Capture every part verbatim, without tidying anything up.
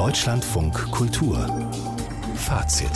Deutschlandfunk Kultur Fazit.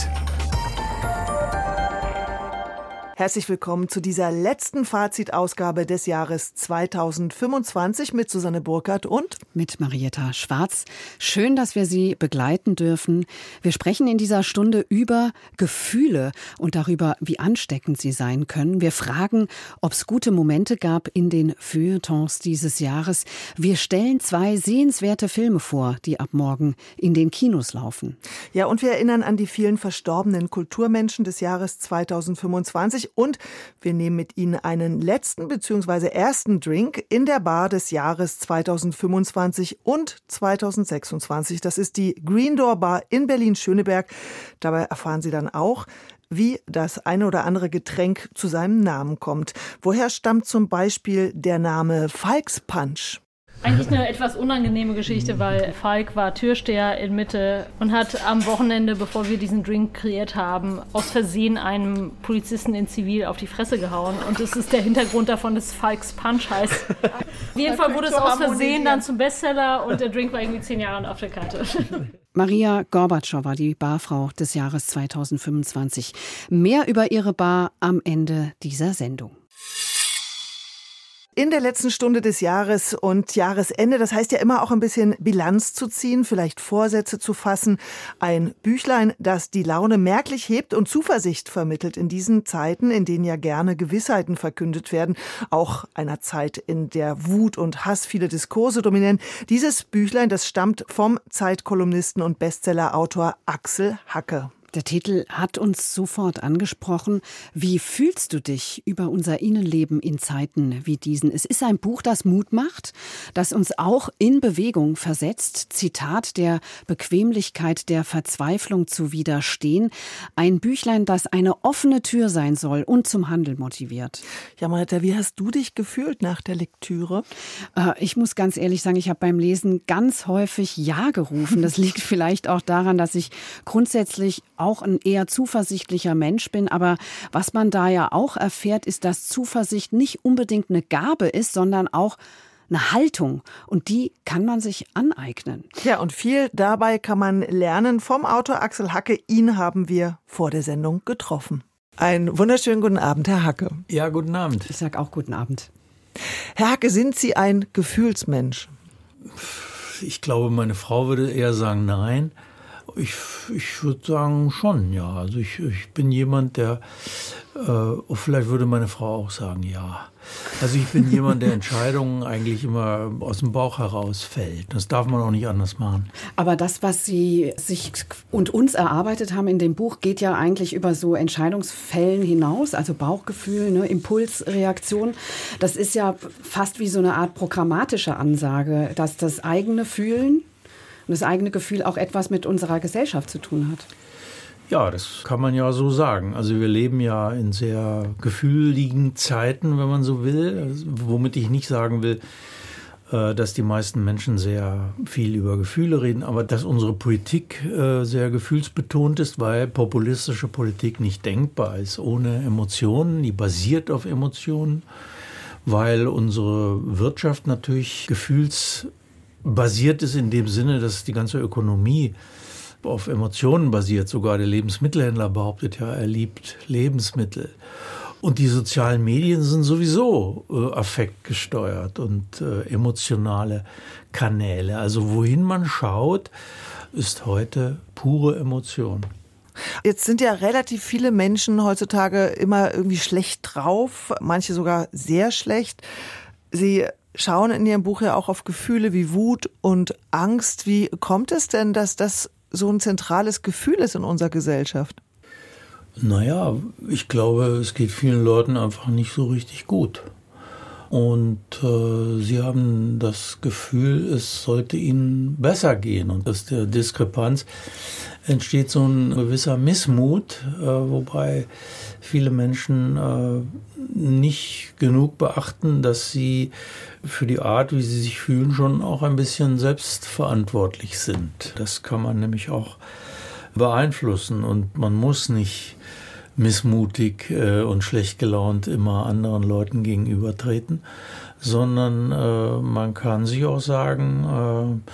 Herzlich willkommen zu dieser letzten Fazitausgabe des Jahres zweitausendfünfundzwanzig mit Susanne Burkhardt und mit Marietta Schwarz. Schön, dass wir Sie begleiten dürfen. Wir sprechen in dieser Stunde über Gefühle und darüber, wie ansteckend sie sein können. Wir fragen, ob es gute Momente gab in den Feuilletons dieses Jahres. Wir stellen zwei sehenswerte Filme vor, die ab morgen in den Kinos laufen. Ja, und wir erinnern an die vielen verstorbenen Kulturmenschen des Jahres zweitausendfünfundzwanzig. Und wir nehmen mit Ihnen einen letzten bzw. ersten Drink in der Bar des Jahres zweitausendfünfundzwanzig und zweitausendsechsundzwanzig. Das ist die Green Door Bar in Berlin-Schöneberg. Dabei erfahren Sie dann auch, wie das eine oder andere Getränk zu seinem Namen kommt. Woher stammt zum Beispiel der Name Falks Punch? Eigentlich eine etwas unangenehme Geschichte, weil Falk war Türsteher in Mitte und hat am Wochenende, bevor wir diesen Drink kreiert haben, aus Versehen einem Polizisten in Zivil auf die Fresse gehauen. Und das ist der Hintergrund davon, dass Falks Punch heißt. Auf jeden Fall wurde es aus Versehen dann zum Bestseller und der Drink war irgendwie zehn Jahre auf der Karte. Maria Gorbatschowa, die Barfrau des Jahres zweitausendfünfundzwanzig. Mehr über ihre Bar am Ende dieser Sendung. In der letzten Stunde des Jahres und Jahresende, das heißt ja immer auch ein bisschen Bilanz zu ziehen, vielleicht Vorsätze zu fassen. Ein Büchlein, das die Laune merklich hebt und Zuversicht vermittelt in diesen Zeiten, in denen ja gerne Gewissheiten verkündet werden. Auch einer Zeit, in der Wut und Hass viele Diskurse dominieren. Dieses Büchlein, das stammt vom Zeitkolumnisten und Bestsellerautor Axel Hacke. Der Titel hat uns sofort angesprochen. Wie fühlst du dich über unser Innenleben in Zeiten wie diesen? Es ist ein Buch, das Mut macht, das uns auch in Bewegung versetzt. Zitat: der Bequemlichkeit der Verzweiflung zu widerstehen. Ein Büchlein, das eine offene Tür sein soll und zum Handel motiviert. Ja, Marietta, wie hast du dich gefühlt nach der Lektüre? Äh, ich muss ganz ehrlich sagen, ich habe beim Lesen ganz häufig Ja gerufen. Das liegt vielleicht auch daran, dass ich grundsätzlich auch ein eher zuversichtlicher Mensch bin. Aber was man da ja auch erfährt, ist, dass Zuversicht nicht unbedingt eine Gabe ist, sondern auch eine Haltung. Und die kann man sich aneignen. Ja, und viel dabei kann man lernen vom Autor Axel Hacke. Ihn haben wir vor der Sendung getroffen. Einen wunderschönen guten Abend, Herr Hacke. Ja, guten Abend. Ich sage auch guten Abend. Herr Hacke, sind Sie ein Gefühlsmensch? Ich glaube, meine Frau würde eher sagen, nein. Ich, ich würde sagen schon, ja. Also ich, ich bin jemand, der, äh, vielleicht würde meine Frau auch sagen, ja. Also ich bin jemand, der Entscheidungen eigentlich immer aus dem Bauch heraus fällt. Das darf man auch nicht anders machen. Aber das, was Sie sich und uns erarbeitet haben in dem Buch, geht ja eigentlich über so Entscheidungsfällen hinaus, also Bauchgefühl, ne, Impulsreaktion. Das ist ja fast wie so eine Art programmatische Ansage, dass das eigene Fühlen und das eigene Gefühl auch etwas mit unserer Gesellschaft zu tun hat. Ja, das kann man ja so sagen. Also wir leben ja in sehr gefühligen Zeiten, wenn man so will. Womit ich nicht sagen will, dass die meisten Menschen sehr viel über Gefühle reden, aber dass unsere Politik sehr gefühlsbetont ist, weil populistische Politik nicht denkbar ist ohne Emotionen. Die basiert auf Emotionen, weil unsere Wirtschaft natürlich gefühlsbetont basiert ist in dem Sinne, dass die ganze Ökonomie auf Emotionen basiert. Sogar der Lebensmittelhändler behauptet ja, er liebt Lebensmittel. Und die sozialen Medien sind sowieso äh, affektgesteuert und äh, emotionale Kanäle. Also wohin man schaut, ist heute pure Emotion. Jetzt sind ja relativ viele Menschen heutzutage immer irgendwie schlecht drauf, manche sogar sehr schlecht. Sie schauen in Ihrem Buch ja auch auf Gefühle wie Wut und Angst. Wie kommt es denn, dass das so ein zentrales Gefühl ist in unserer Gesellschaft? Naja, ich glaube, es geht vielen Leuten einfach nicht so richtig gut. Und äh, sie haben das Gefühl, es sollte ihnen besser gehen. Und aus der Diskrepanz entsteht so ein gewisser Missmut, äh, wobei viele Menschen äh, nicht genug beachten, dass sie für die Art, wie sie sich fühlen, schon auch ein bisschen selbstverantwortlich sind. Das kann man nämlich auch beeinflussen und man muss nicht missmutig äh, und schlecht gelaunt immer anderen Leuten gegenübertreten, sondern äh, man kann sich auch sagen, äh,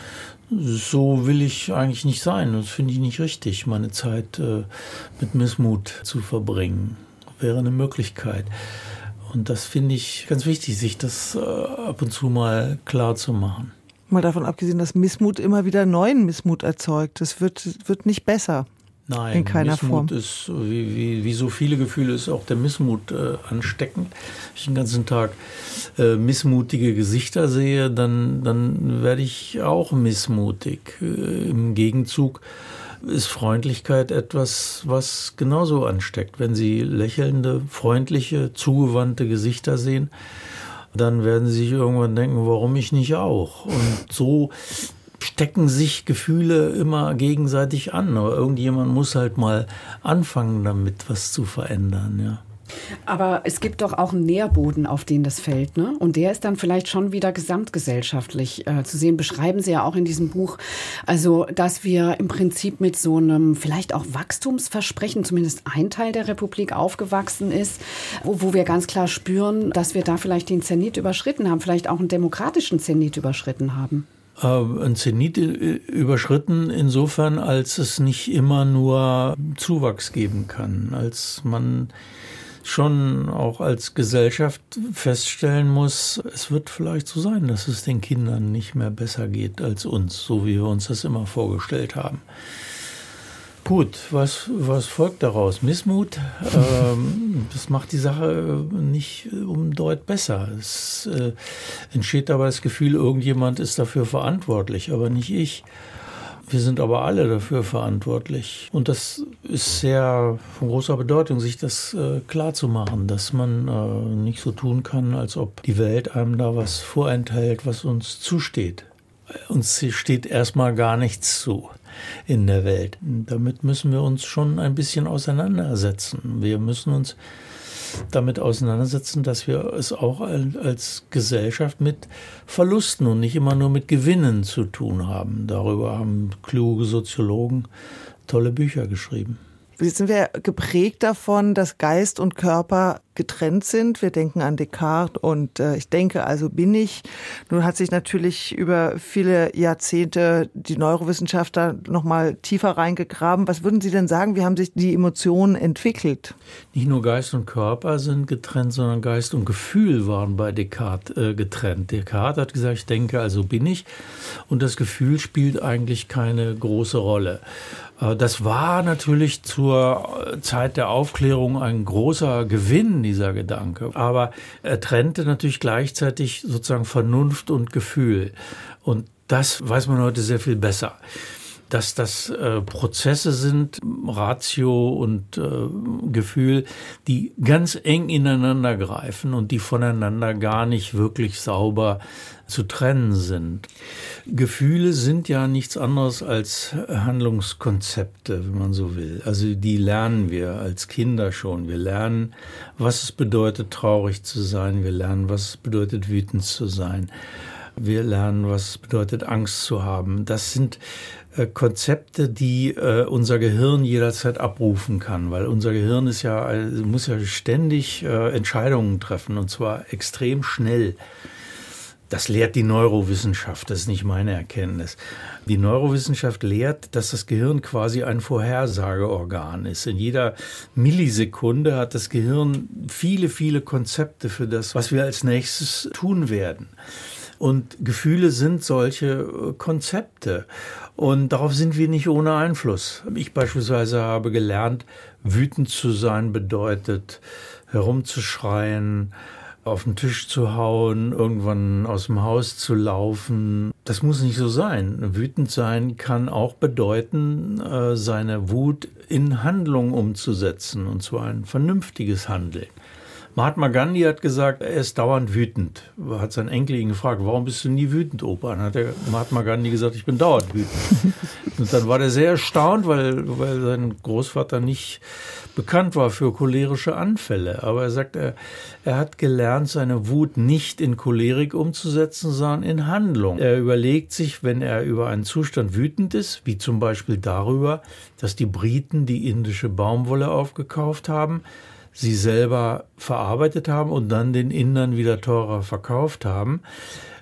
So will ich eigentlich nicht sein. Das finde ich nicht richtig, meine Zeit äh, mit Missmut zu verbringen. Wäre eine Möglichkeit. Und das finde ich ganz wichtig, sich das äh, ab und zu mal klar zu machen. Mal davon abgesehen, dass Missmut immer wieder neuen Missmut erzeugt. Das wird, wird nicht besser. Nein, in keiner Missmut Form. ist, wie, wie, wie so viele Gefühle, ist auch der Missmut äh, ansteckend. Wenn ich den ganzen Tag äh, missmutige Gesichter sehe, dann, dann werde ich auch missmutig. Äh, Im Gegenzug ist Freundlichkeit etwas, was genauso ansteckt. Wenn Sie lächelnde, freundliche, zugewandte Gesichter sehen, dann werden Sie sich irgendwann denken, warum ich nicht auch? Und so stecken sich Gefühle immer gegenseitig an. Aber irgendjemand muss halt mal anfangen, damit was zu verändern, ja. Aber es gibt doch auch einen Nährboden, auf den das fällt, ne? Und der ist dann vielleicht schon wieder gesamtgesellschaftlich äh, zu sehen. Beschreiben Sie ja auch in diesem Buch, also dass wir im Prinzip mit so einem vielleicht auch Wachstumsversprechen, zumindest ein Teil der Republik aufgewachsen ist, wo, wo wir ganz klar spüren, dass wir da vielleicht den Zenit überschritten haben, vielleicht auch einen demokratischen Zenit überschritten haben. Ein Zenit überschritten insofern, als es nicht immer nur Zuwachs geben kann, als man schon auch als Gesellschaft feststellen muss, es wird vielleicht so sein, dass es den Kindern nicht mehr besser geht als uns, so wie wir uns das immer vorgestellt haben. Gut, was, was folgt daraus? Missmut, ähm, das macht die Sache nicht um Deut besser. Es äh, entsteht dabei das Gefühl, irgendjemand ist dafür verantwortlich, aber nicht ich. Wir sind aber alle dafür verantwortlich. Und das ist sehr von großer Bedeutung, sich das äh, klar zu machen, dass man äh, nicht so tun kann, als ob die Welt einem da was vorenthält, was uns zusteht. Uns steht erstmal gar nichts zu in der Welt. Damit müssen wir uns schon ein bisschen auseinandersetzen. Wir müssen uns damit auseinandersetzen, dass wir es auch als Gesellschaft mit Verlusten und nicht immer nur mit Gewinnen zu tun haben. Darüber haben kluge Soziologen tolle Bücher geschrieben. Jetzt sind wir geprägt davon, dass Geist und Körper getrennt sind. Wir denken an Descartes und äh, ich denke, also bin ich. Nun hat sich natürlich über viele Jahrzehnte die Neurowissenschaftler noch mal tiefer reingegraben. Was würden Sie denn sagen, wie haben sich die Emotionen entwickelt? Nicht nur Geist und Körper sind getrennt, sondern Geist und Gefühl waren bei Descartes äh, getrennt. Descartes hat gesagt, ich denke, also bin ich. Und das Gefühl spielt eigentlich keine große Rolle. Das war natürlich zur Zeit der Aufklärung ein großer Gewinn, dieser Gedanke. Aber er trennte natürlich gleichzeitig sozusagen Vernunft und Gefühl. Und das weiß man heute sehr viel besser. Dass das äh, Prozesse sind, Ratio und äh, Gefühl, die ganz eng ineinander greifen und die voneinander gar nicht wirklich sauber zu trennen sind. Gefühle sind ja nichts anderes als Handlungskonzepte, wenn man so will. Also die lernen wir als Kinder schon. Wir lernen, was es bedeutet, traurig zu sein. Wir lernen, was es bedeutet, wütend zu sein. Wir lernen, was es bedeutet, Angst zu haben. Das sind äh, Konzepte, die äh, unser Gehirn jederzeit abrufen kann, weil unser Gehirn ist ja, äh, muss ja ständig äh, Entscheidungen treffen, und zwar extrem schnell. Das lehrt die Neurowissenschaft, das ist nicht meine Erkenntnis. Die Neurowissenschaft lehrt, dass das Gehirn quasi ein Vorhersageorgan ist. In jeder Millisekunde hat das Gehirn viele, viele Konzepte für das, was wir als nächstes tun werden. Und Gefühle sind solche Konzepte. Und darauf sind wir nicht ohne Einfluss. Ich beispielsweise habe gelernt, wütend zu sein bedeutet, herumzuschreien, auf den Tisch zu hauen, irgendwann aus dem Haus zu laufen. Das muss nicht so sein. Wütend sein kann auch bedeuten, seine Wut in Handlung umzusetzen, und zwar ein vernünftiges Handeln. Mahatma Gandhi hat gesagt, er ist dauernd wütend. Er hat seinen Enkel ihn gefragt, warum bist du nie wütend, Opa? Dann hat der Mahatma Gandhi gesagt, ich bin dauernd wütend. Und dann war er sehr erstaunt, weil, weil sein Großvater nicht bekannt war für cholerische Anfälle. Aber er sagt, er, er hat gelernt, seine Wut nicht in Cholerik umzusetzen, sondern in Handlung. Er überlegt sich, wenn er über einen Zustand wütend ist, wie zum Beispiel darüber, dass die Briten die indische Baumwolle aufgekauft haben, sie selber verarbeitet haben und dann den Indern wieder teurer verkauft haben.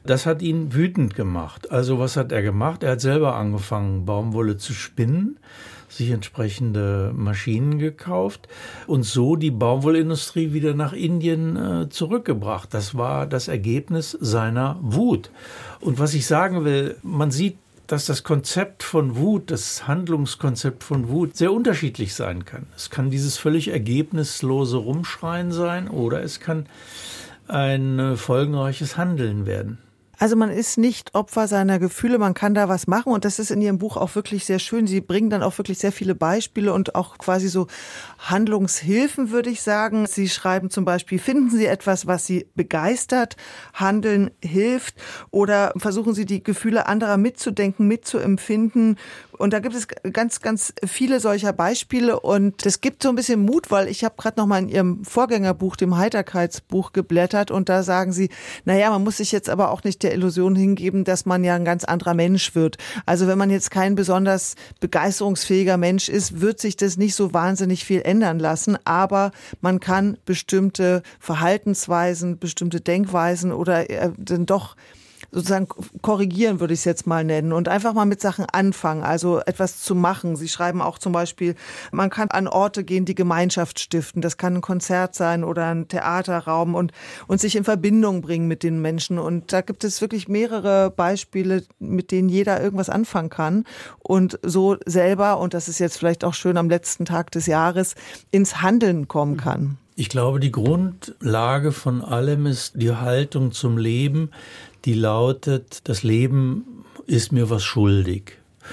Das hat ihn wütend gemacht. Also was hat er gemacht? Er hat selber angefangen, Baumwolle zu spinnen, sich entsprechende Maschinen gekauft und so die Baumwollindustrie wieder nach Indien äh, zurückgebracht. Das war das Ergebnis seiner Wut. Und was ich sagen will, man sieht, dass das Konzept von Wut, das Handlungskonzept von Wut sehr unterschiedlich sein kann. Es kann dieses völlig ergebnislose Rumschreien sein oder es kann ein äh, folgenreiches Handeln werden. Also man ist nicht Opfer seiner Gefühle, man kann da was machen und das ist in Ihrem Buch auch wirklich sehr schön. Sie bringen dann auch wirklich sehr viele Beispiele und auch quasi so Handlungshilfen, würde ich sagen. Sie schreiben zum Beispiel, finden Sie etwas, was Sie begeistert, Handeln hilft oder versuchen Sie die Gefühle anderer mitzudenken, mitzuempfinden. Und da gibt es ganz, ganz viele solcher Beispiele und es gibt so ein bisschen Mut, weil ich habe gerade noch mal in Ihrem Vorgängerbuch, dem Heiterkeitsbuch, geblättert und da sagen Sie, naja, man muss sich jetzt aber auch nicht der Illusion hingeben, dass man ja ein ganz anderer Mensch wird. Also wenn man jetzt kein besonders begeisterungsfähiger Mensch ist, wird sich das nicht so wahnsinnig viel ändern lassen, aber man kann bestimmte Verhaltensweisen, bestimmte Denkweisen oder äh, dann doch sozusagen korrigieren, würde ich es jetzt mal nennen und einfach mal mit Sachen anfangen, also etwas zu machen. Sie schreiben auch zum Beispiel, man kann an Orte gehen, die Gemeinschaft stiften. Das kann ein Konzert sein oder ein Theaterraum und, und sich in Verbindung bringen mit den Menschen. Und da gibt es wirklich mehrere Beispiele, mit denen jeder irgendwas anfangen kann und so selber, und das ist jetzt vielleicht auch schön am letzten Tag des Jahres, ins Handeln kommen kann. Ich glaube, die Grundlage von allem ist die Haltung zum Leben, die lautet, das Leben ist mir was schuldig.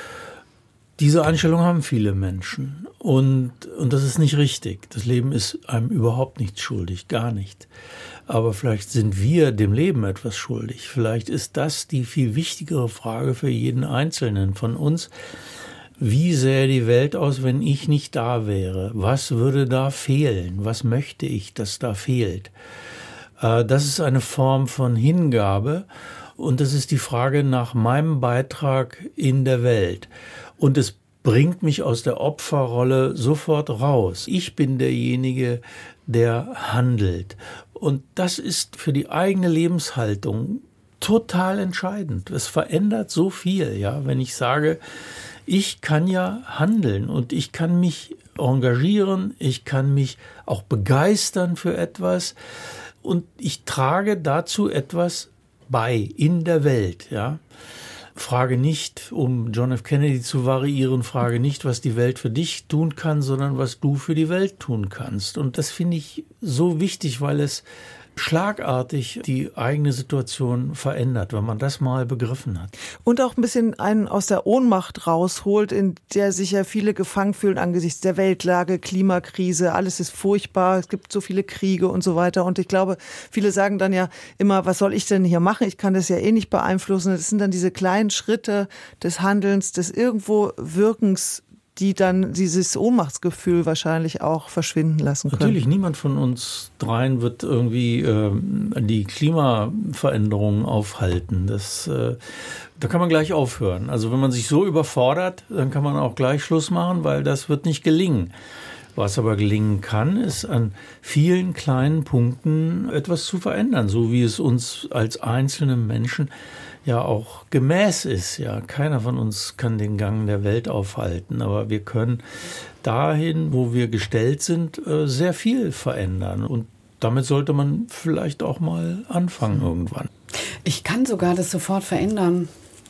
Diese Einstellung haben viele Menschen und, und das ist nicht richtig. Das Leben ist einem überhaupt nichts schuldig, gar nicht. Aber vielleicht sind wir dem Leben etwas schuldig. Vielleicht ist das die viel wichtigere Frage für jeden Einzelnen von uns. Wie sähe die Welt aus, wenn ich nicht da wäre? Was würde da fehlen? Was möchte ich, dass da fehlt? Das ist eine Form von Hingabe und das ist die Frage nach meinem Beitrag in der Welt. Und es bringt mich aus der Opferrolle sofort raus. Ich bin derjenige, der handelt. Und das ist für die eigene Lebenshaltung total entscheidend. Es verändert so viel, ja, wenn ich sage, ich kann ja handeln und ich kann mich engagieren, ich kann mich auch begeistern für etwas. Und ich trage dazu etwas bei in der Welt, ja. Frage nicht, um John F. Kennedy zu variieren, frage nicht, was die Welt für dich tun kann, sondern was du für die Welt tun kannst. Und das finde ich so wichtig, weil es schlagartig die eigene Situation verändert, wenn man das mal begriffen hat. Und auch ein bisschen einen aus der Ohnmacht rausholt, in der sich ja viele gefangen fühlen angesichts der Weltlage, Klimakrise, alles ist furchtbar, es gibt so viele Kriege und so weiter. Und ich glaube, viele sagen dann ja immer, was soll ich denn hier machen? Ich kann das ja eh nicht beeinflussen. Das sind dann diese kleinen Schritte des Handelns, des irgendwo Wirkens, die dann dieses Ohnmachtsgefühl wahrscheinlich auch verschwinden lassen können. Natürlich, niemand von uns dreien wird irgendwie äh, die Klimaveränderungen aufhalten. Das, äh, da kann man gleich aufhören. Also wenn man sich so überfordert, dann kann man auch gleich Schluss machen, weil das wird nicht gelingen. Was aber gelingen kann, ist an vielen kleinen Punkten etwas zu verändern, so wie es uns als einzelne Menschen ja auch gemäß ist. Ja, keiner von uns kann den Gang der Welt aufhalten, aber wir können dahin, wo wir gestellt sind, sehr viel verändern. Und damit sollte man vielleicht auch mal anfangen irgendwann. Ich kann sogar das sofort verändern.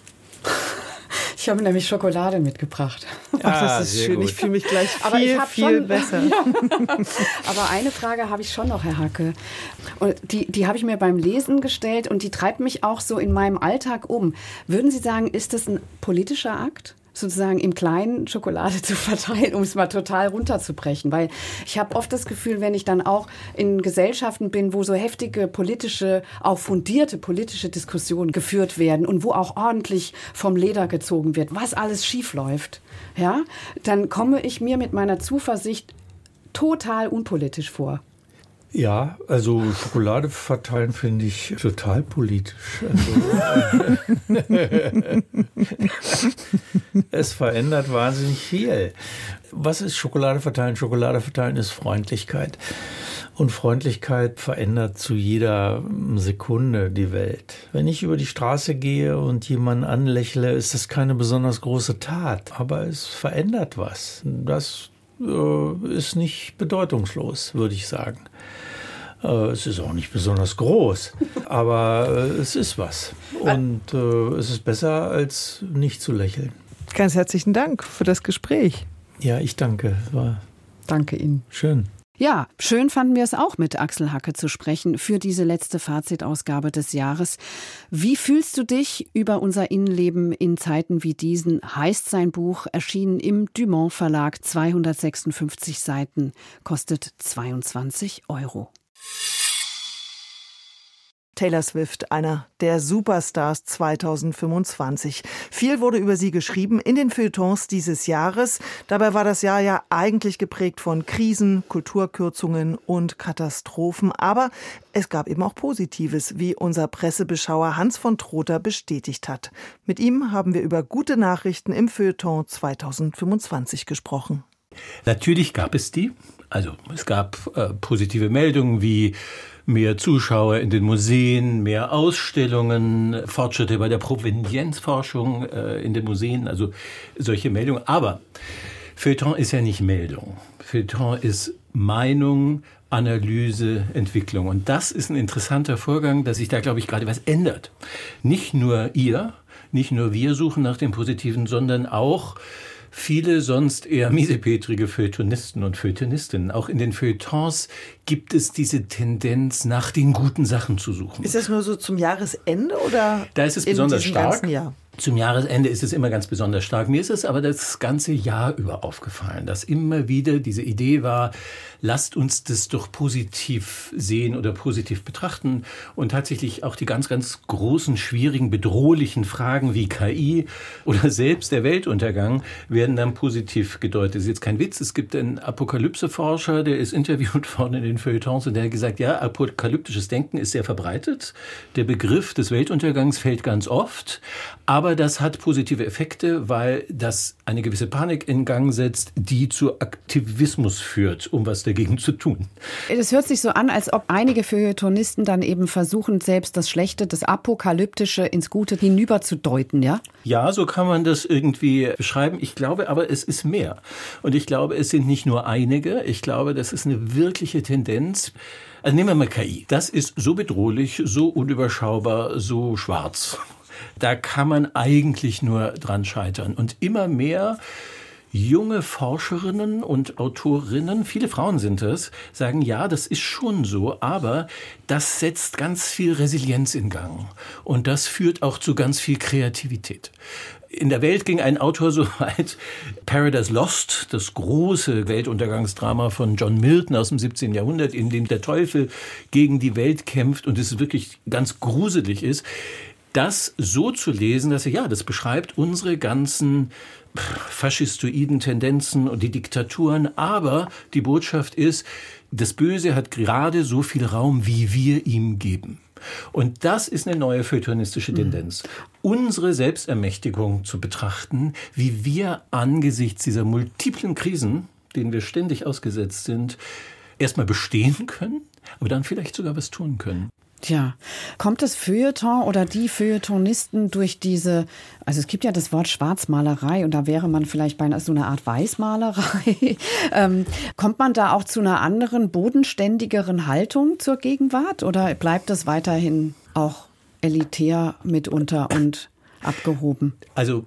Ich habe nämlich Schokolade mitgebracht. Ach, das ist schön. Gut. Ich fühle mich gleich viel, Aber ich viel schon, besser. Ja. Aber eine Frage habe ich schon noch, Herr Hacke. Und die, die habe ich mir beim Lesen gestellt und die treibt mich auch so in meinem Alltag um. Würden Sie sagen, ist das ein politischer Akt? Sozusagen im Kleinen Schokolade zu verteilen, um es mal total runterzubrechen. Weil ich habe oft das Gefühl, wenn ich dann auch in Gesellschaften bin, wo so heftige politische, auch fundierte politische Diskussionen geführt werden und wo auch ordentlich vom Leder gezogen wird, was alles schief läuft, ja, dann komme ich mir mit meiner Zuversicht total unpolitisch vor. Ja, also Schokolade verteilen finde ich total politisch. Also, Es verändert wahnsinnig viel. Was ist Schokolade verteilen? Schokolade verteilen ist Freundlichkeit. Und Freundlichkeit verändert zu jeder Sekunde die Welt. Wenn ich über die Straße gehe und jemanden anlächle, ist das keine besonders große Tat. Aber es verändert was. Das äh, ist nicht bedeutungslos, würde ich sagen. Äh, es ist auch nicht besonders groß, aber äh, es ist was. Und äh, es ist besser, als nicht zu lächeln. Ganz herzlichen Dank für das Gespräch. Ja, ich danke. War danke Ihnen. Schön. Ja, schön fanden wir es auch, mit Axel Hacke zu sprechen für diese letzte Fazitausgabe des Jahres. Wie fühlst du dich über unser Innenleben in Zeiten wie diesen? Heißt sein Buch, erschienen im Dumont Verlag, zweihundertsechsundfünfzig Seiten, kostet zweiundzwanzig Euro. Taylor Swift, einer der Superstars zweitausendfünfundzwanzig. Viel wurde über sie geschrieben in den Feuilletons dieses Jahres. Dabei war das Jahr ja eigentlich geprägt von Krisen, Kulturkürzungen und Katastrophen. Aber es gab eben auch Positives, wie unser Pressebeschauer Hans von Trotha bestätigt hat. Mit ihm haben wir über gute Nachrichten im Feuilleton zweitausendfünfundzwanzig gesprochen. Natürlich gab es die. Also es gab äh, positive Meldungen wie mehr Zuschauer in den Museen, mehr Ausstellungen, Fortschritte bei der Provenienzforschung äh, in den Museen, also solche Meldungen. Aber Feuilleton ist ja nicht Meldung. Feuilleton ist Meinung, Analyse, Entwicklung. Und das ist ein interessanter Vorgang, dass sich da, glaube ich, gerade was ändert. Nicht nur ihr, nicht nur wir suchen nach dem Positiven, sondern auch viele sonst eher miesepetrige Feuilletonisten und Feuilletonistinnen. Auch in den Feuilletons gibt es diese Tendenz, nach den guten Sachen zu suchen. Ist das nur so zum Jahresende oder da ist es in besonders diesem stark. ganzen Jahr? Zum Jahresende ist es immer ganz besonders stark. Mir ist es aber das ganze Jahr über aufgefallen, dass immer wieder diese Idee war, lasst uns das doch positiv sehen oder positiv betrachten. Und tatsächlich auch die ganz, ganz großen, schwierigen, bedrohlichen Fragen wie K I oder selbst der Weltuntergang werden dann positiv gedeutet. Das ist jetzt kein Witz. Es gibt einen Apokalypseforscher, der ist interviewt worden in den Feuilletons und der hat gesagt, ja, apokalyptisches Denken ist sehr verbreitet. Der Begriff des Weltuntergangs fällt ganz oft. Aber das hat positive Effekte, weil das eine gewisse Panik in Gang setzt, die zu Aktivismus führt, um was dagegen zu tun. Das hört sich so an, als ob einige Feuilletonisten dann eben versuchen, selbst das Schlechte, das Apokalyptische ins Gute hinüberzudeuten, ja? Ja, so kann man das irgendwie beschreiben. Ich glaube aber, es ist mehr. Und ich glaube, es sind nicht nur einige. Ich glaube, das ist eine wirkliche Tendenz. Also nehmen wir mal K I. Das ist so bedrohlich, so unüberschaubar, so schwarz. Da kann man eigentlich nur dran scheitern. Und immer mehr junge Forscherinnen und Autorinnen, viele Frauen sind es, sagen, ja, das ist schon so, aber das setzt ganz viel Resilienz in Gang. Und das führt auch zu ganz viel Kreativität. In der Welt ging ein Autor so weit, Paradise Lost, das große Weltuntergangsdrama von John Milton aus dem siebzehnten Jahrhundert, in dem der Teufel gegen die Welt kämpft und es wirklich ganz gruselig ist, das so zu lesen, dass er, ja, das beschreibt unsere ganzen faschistoiden Tendenzen und die Diktaturen, aber die Botschaft ist, das Böse hat gerade so viel Raum, wie wir ihm geben. Und das ist eine neue feuilletonistische Tendenz. Unsere Selbstermächtigung zu betrachten, wie wir angesichts dieser multiplen Krisen, denen wir ständig ausgesetzt sind, erstmal bestehen können, aber dann vielleicht sogar was tun können. Tja, kommt das Feuilleton oder die Feuilletonisten durch diese, also es gibt ja das Wort Schwarzmalerei und da wäre man vielleicht bei so einer Art Weißmalerei, ähm, kommt man da auch zu einer anderen, bodenständigeren Haltung zur Gegenwart oder bleibt das weiterhin auch elitär mitunter und abgehoben? Also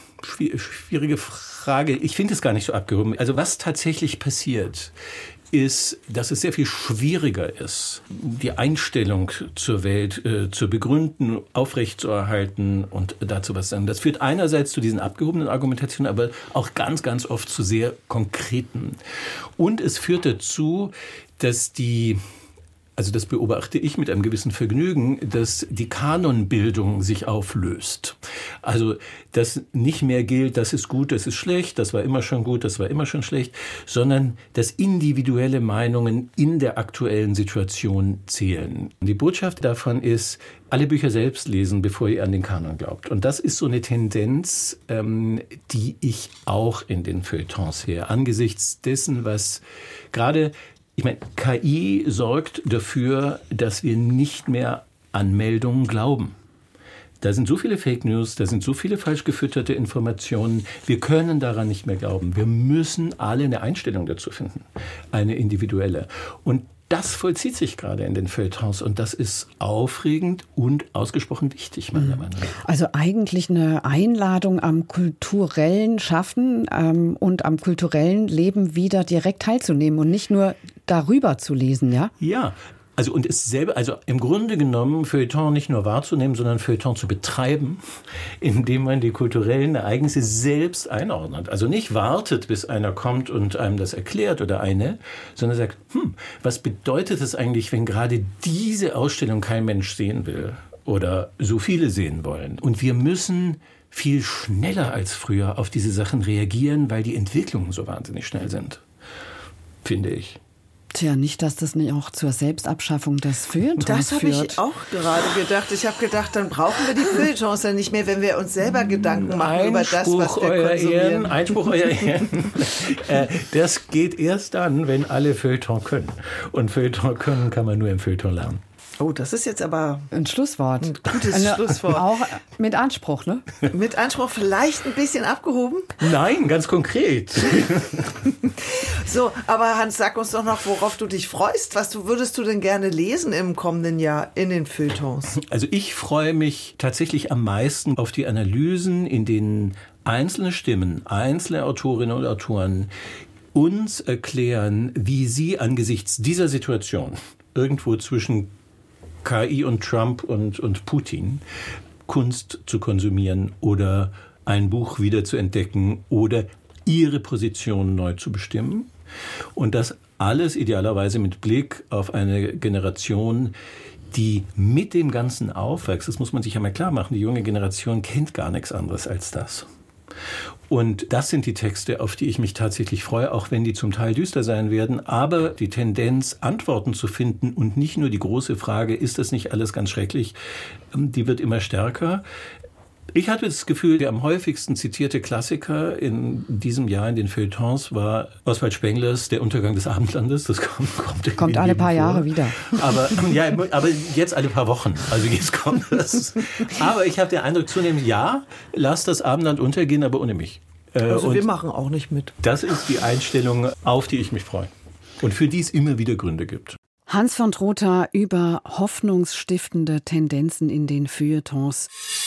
schwierige Frage, ich finde es gar nicht so abgehoben. Also was tatsächlich passiert, ist, dass es sehr viel schwieriger ist, die Einstellung zur Welt äh, zu begründen, aufrechtzuerhalten und dazu was sagen. Das führt einerseits zu diesen abgehobenen Argumentationen, aber auch ganz, ganz oft zu sehr konkreten. Und es führt dazu, dass die also das beobachte ich mit einem gewissen Vergnügen, dass die Kanonbildung sich auflöst. Also, dass nicht mehr gilt, das ist gut, das ist schlecht, das war immer schon gut, das war immer schon schlecht, sondern dass individuelle Meinungen in der aktuellen Situation zählen. Die Botschaft davon ist, alle Bücher selbst lesen, bevor ihr an den Kanon glaubt. Und das ist so eine Tendenz, ähm, die ich auch in den Feuilletons sehe. Angesichts dessen, was gerade, ich meine, K I sorgt dafür, dass wir nicht mehr an Meldungen glauben. Da sind so viele Fake News, da sind so viele falsch gefütterte Informationen. Wir können daran nicht mehr glauben. Wir müssen alle eine Einstellung dazu finden, eine individuelle. Und das vollzieht sich gerade in den Feuilletons und das ist aufregend und ausgesprochen wichtig, meiner Meinung nach. Also eigentlich eine Einladung am kulturellen Schaffen ähm, und am kulturellen Leben wieder direkt teilzunehmen und nicht nur darüber zu lesen, ja? Ja. Also und es selber, also im Grunde genommen Feuilleton nicht nur wahrzunehmen, sondern Feuilleton zu betreiben, indem man die kulturellen Ereignisse selbst einordnet. Also nicht wartet, bis einer kommt und einem das erklärt oder eine, sondern sagt, hm, was bedeutet es eigentlich, wenn gerade diese Ausstellung kein Mensch sehen will oder so viele sehen wollen? Und wir müssen viel schneller als früher auf diese Sachen reagieren, weil die Entwicklungen so wahnsinnig schnell sind, finde ich. Tja, nicht, dass das nicht auch zur Selbstabschaffung des Feuilletons Das habe ich auch gerade gedacht. Ich habe gedacht, dann brauchen wir die Feuilletons ja nicht mehr, wenn wir uns selber Gedanken machen Einspruch, über das, was wir euer konsumieren. Ehren, Einspruch, euer Ehren. äh, das geht erst dann, wenn alle Feuilleton können. Und Feuilleton können kann man nur im Feuilleton lernen. Oh, das ist jetzt aber ein Schlusswort. Ein gutes Eine, Schlusswort. Auch mit Anspruch, ne? Mit Anspruch vielleicht ein bisschen abgehoben. Nein, ganz konkret. So, aber Hans, sag uns doch noch, worauf du dich freust. Was du, würdest du denn gerne lesen im kommenden Jahr in den Feuilletons? Also ich freue mich tatsächlich am meisten auf die Analysen, in denen einzelne Stimmen, einzelne Autorinnen und Autoren uns erklären, wie sie angesichts dieser Situation irgendwo zwischen K I und Trump und, und Putin Kunst zu konsumieren oder ein Buch wieder zu entdecken oder ihre Position neu zu bestimmen. Und das alles idealerweise mit Blick auf eine Generation, die mit dem Ganzen aufwächst. Das muss man sich ja mal klar machen. Die junge Generation kennt gar nichts anderes als das. Und das sind die Texte, auf die ich mich tatsächlich freue, auch wenn die zum Teil düster sein werden. Aber die Tendenz, Antworten zu finden und nicht nur die große Frage, ist das nicht alles ganz schrecklich, die wird immer stärker. Ich hatte das Gefühl, der am häufigsten zitierte Klassiker in diesem Jahr in den Feuilletons war Oswald Spenglers Der Untergang des Abendlandes. Das kommt, kommt, kommt alle paar vor. Jahre wieder. Aber, ja, aber jetzt alle paar Wochen. Also jetzt kommt das. Aber ich habe den Eindruck zunehmend, ja, lass das Abendland untergehen, aber ohne mich. Also Und wir machen auch nicht mit. Das ist die Einstellung, auf die ich mich freue. Und für die es immer wieder Gründe gibt. Hans von Trotha über hoffnungsstiftende Tendenzen in den Feuilletons.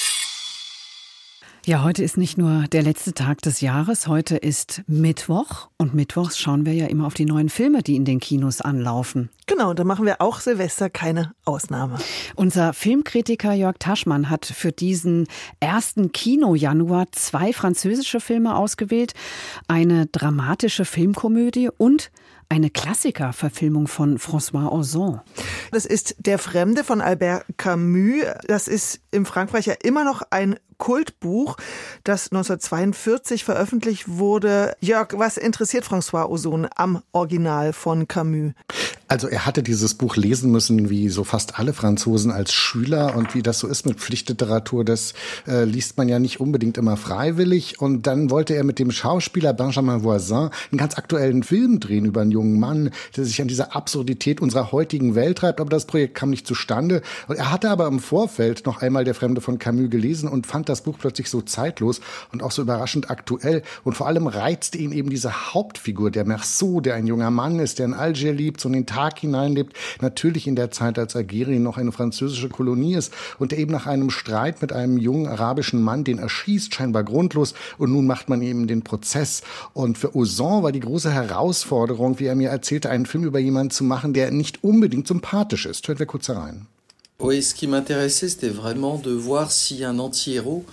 Ja, heute ist nicht nur der letzte Tag des Jahres, heute ist Mittwoch und mittwochs schauen wir ja immer auf die neuen Filme, die in den Kinos anlaufen. Genau, da machen wir auch Silvester keine Ausnahme. Unser Filmkritiker Jörg Taschmann hat für diesen ersten Kino-Januar zwei französische Filme ausgewählt, eine dramatische Filmkomödie und eine Klassikerverfilmung von François Ozon. Das ist Der Fremde von Albert Camus. Das ist in Frankreich ja immer noch ein Kultbuch, das neunzehnhundertzweiundvierzig veröffentlicht wurde. Jörg, was interessiert François Ozon am Original von Camus? Also er hatte dieses Buch lesen müssen, wie so fast alle Franzosen als Schüler. Und wie das so ist mit Pflichtliteratur, das äh, liest man ja nicht unbedingt immer freiwillig. Und dann wollte er mit dem Schauspieler Benjamin Voisin einen ganz aktuellen Film drehen über einen jungen Mann, der sich an dieser Absurdität unserer heutigen Welt treibt. Aber das Projekt kam nicht zustande. Und er hatte aber im Vorfeld noch einmal Der Fremde von Camus gelesen und fand das Buch plötzlich so zeitlos und auch so überraschend aktuell. Und vor allem reizte ihn eben diese Hauptfigur, der Meursault, der ein junger Mann ist, der in Algier lebt, so in den Tag hineinlebt, natürlich in der Zeit, als Algerien noch eine französische Kolonie ist und der eben nach einem Streit mit einem jungen arabischen Mann den erschießt, scheinbar grundlos, und nun macht man eben den Prozess. Und für Ozon war die große Herausforderung, wie er mir erzählte, einen Film über jemanden zu machen, der nicht unbedingt sympathisch ist. Hören wir kurz herein. Oui, ce qui m'intéressait, c'était vraiment de voir si un anti-héros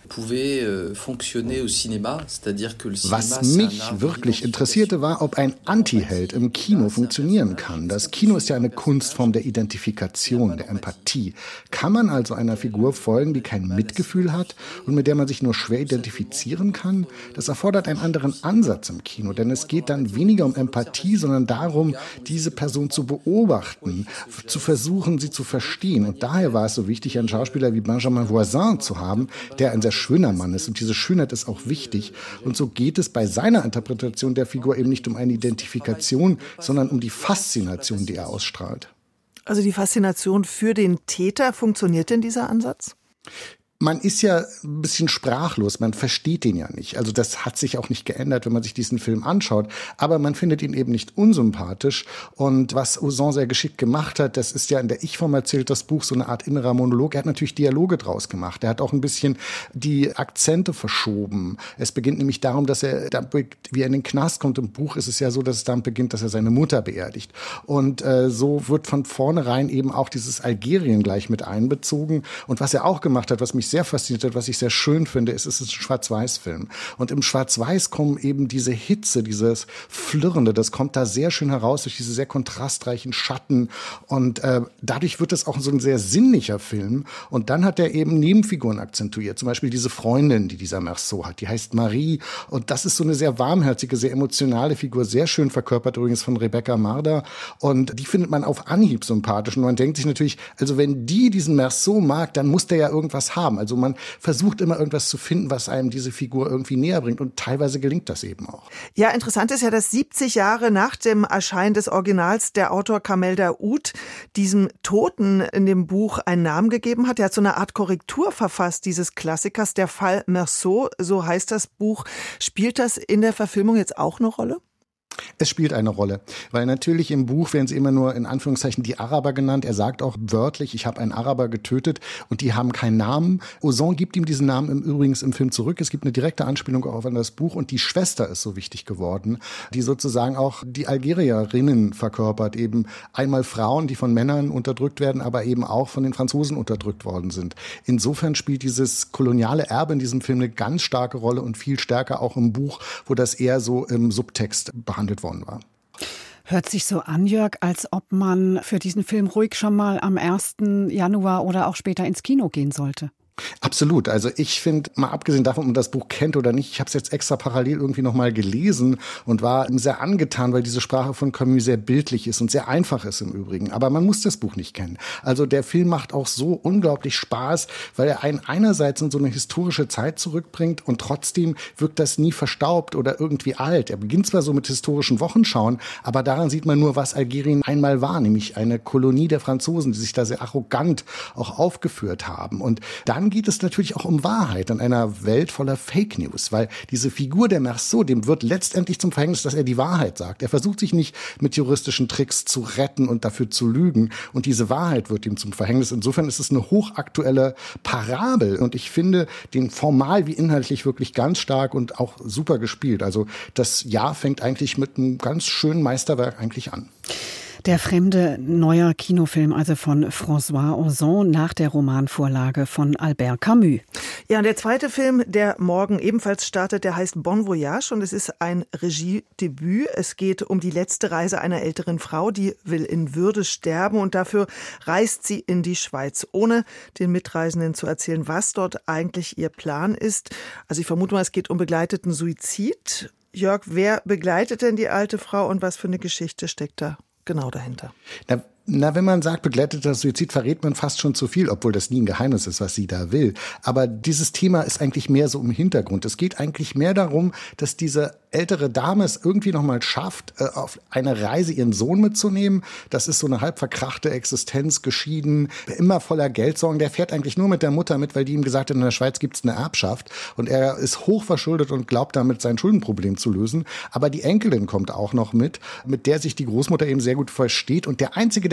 Was mich wirklich interessierte, war, ob ein Antiheld im Kino funktionieren kann. Das Kino ist ja eine Kunstform der Identifikation, der Empathie. Kann man also einer Figur folgen, die kein Mitgefühl hat und mit der man sich nur schwer identifizieren kann? Das erfordert einen anderen Ansatz im Kino, denn es geht dann weniger um Empathie, sondern darum, diese Person zu beobachten, zu versuchen, sie zu verstehen. Und daher war es so wichtig, einen Schauspieler wie Benjamin Voisin zu haben, der ein sehr schöner Mann ist. Und diese Schönheit ist auch wichtig. Und so geht es bei seiner Interpretation der Figur eben nicht um eine Identifikation, sondern um die Faszination, die er ausstrahlt. Also die Faszination für den Täter, funktioniert denn dieser Ansatz? Man ist ja ein bisschen sprachlos, man versteht den ja nicht. Also das hat sich auch nicht geändert, wenn man sich diesen Film anschaut. Aber man findet ihn eben nicht unsympathisch. Und was Ozon sehr geschickt gemacht hat, das ist ja in der Ich-Form erzählt, das Buch, so eine Art innerer Monolog. Er hat natürlich Dialoge draus gemacht. Er hat auch ein bisschen die Akzente verschoben. Es beginnt nämlich darum, dass er, wie er in den Knast kommt. Im Buch ist es ja so, dass es damit beginnt, dass er seine Mutter beerdigt. Und äh, so wird von vornherein eben auch dieses Algerien gleich mit einbezogen. Und was er auch gemacht hat, was mich sehr fasziniert hat, was ich sehr schön finde, ist, es ist ein Schwarz-Weiß-Film. Und im Schwarz-Weiß kommen eben diese Hitze, dieses Flirrende, das kommt da sehr schön heraus durch diese sehr kontrastreichen Schatten. Und äh, dadurch wird es auch so ein sehr sinnlicher Film. Und dann hat er eben Nebenfiguren akzentuiert. Zum Beispiel diese Freundin, die dieser Meursault hat, die heißt Marie. Und das ist so eine sehr warmherzige, sehr emotionale Figur, sehr schön verkörpert übrigens von Rebecca Marder. Und die findet man auf Anhieb sympathisch. Und man denkt sich natürlich, also wenn die diesen Meursault mag, dann muss der ja irgendwas haben. Also man versucht immer irgendwas zu finden, was einem diese Figur irgendwie näher bringt. Und teilweise gelingt das eben auch. Ja, interessant ist ja, dass siebzig Jahre nach dem Erscheinen des Originals der Autor Kamel Daoud diesem Toten in dem Buch einen Namen gegeben hat. Er hat so eine Art Korrektur verfasst dieses Klassikers, der Fall Meursault, so heißt das Buch. Spielt das in der Verfilmung jetzt auch eine Rolle? Es spielt eine Rolle, weil natürlich im Buch werden sie immer nur in Anführungszeichen die Araber genannt. Er sagt auch wörtlich, ich habe einen Araber getötet und die haben keinen Namen. Ozon gibt ihm diesen Namen im übrigens im Film zurück. Es gibt eine direkte Anspielung auch an das Buch und die Schwester ist so wichtig geworden, die sozusagen auch die Algerierinnen verkörpert. Eben einmal Frauen, die von Männern unterdrückt werden, aber eben auch von den Franzosen unterdrückt worden sind. Insofern spielt dieses koloniale Erbe in diesem Film eine ganz starke Rolle und viel stärker auch im Buch, wo das eher so im Subtext behandelt worden war. Hört sich so an, Jörg, als ob man für diesen Film ruhig schon mal am ersten Januar oder auch später ins Kino gehen sollte. Absolut. Also ich finde, mal abgesehen davon, ob man das Buch kennt oder nicht, ich habe es jetzt extra parallel irgendwie nochmal gelesen und war sehr angetan, weil diese Sprache von Camus sehr bildlich ist und sehr einfach ist im Übrigen. Aber man muss das Buch nicht kennen. Also der Film macht auch so unglaublich Spaß, weil er einen einerseits in so eine historische Zeit zurückbringt und trotzdem wirkt das nie verstaubt oder irgendwie alt. Er beginnt zwar so mit historischen Wochenschauen, aber daran sieht man nur, was Algerien einmal war, nämlich eine Kolonie der Franzosen, die sich da sehr arrogant auch aufgeführt haben. Und dann geht es natürlich auch um Wahrheit in einer Welt voller Fake News, weil diese Figur der Meursault, dem wird letztendlich zum Verhängnis, dass er die Wahrheit sagt. Er versucht sich nicht mit juristischen Tricks zu retten und dafür zu lügen und diese Wahrheit wird ihm zum Verhängnis. Insofern ist es eine hochaktuelle Parabel und ich finde den formal wie inhaltlich wirklich ganz stark und auch super gespielt. Also das Jahr fängt eigentlich mit einem ganz schönen Meisterwerk eigentlich an. Der fremde neuer Kinofilm, also von François Ozon nach der Romanvorlage von Albert Camus. Ja, und der zweite Film, der morgen ebenfalls startet, der heißt Bon Voyage und es ist ein Regiedebüt. Es geht um die letzte Reise einer älteren Frau, die will in Würde sterben und dafür reist sie in die Schweiz, ohne den Mitreisenden zu erzählen, was dort eigentlich ihr Plan ist. Also ich vermute mal, es geht um begleiteten Suizid. Jörg, wer begleitet denn die alte Frau und was für eine Geschichte steckt da genau dahinter? Na, na, wenn man sagt, begleiteter Suizid, verrät man fast schon zu viel, obwohl das nie ein Geheimnis ist, was sie da will. Aber dieses Thema ist eigentlich mehr so im Hintergrund. Es geht eigentlich mehr darum, dass diese ältere Dame es irgendwie noch mal schafft, auf eine Reise ihren Sohn mitzunehmen. Das ist so eine halb verkrachte Existenz, geschieden, immer voller Geldsorgen. Der fährt eigentlich nur mit der Mutter mit, weil die ihm gesagt hat, in der Schweiz gibt's eine Erbschaft. Und er ist hochverschuldet und glaubt damit, sein Schuldenproblem zu lösen. Aber die Enkelin kommt auch noch mit, mit der sich die Großmutter eben sehr gut versteht. Und der Einzige, der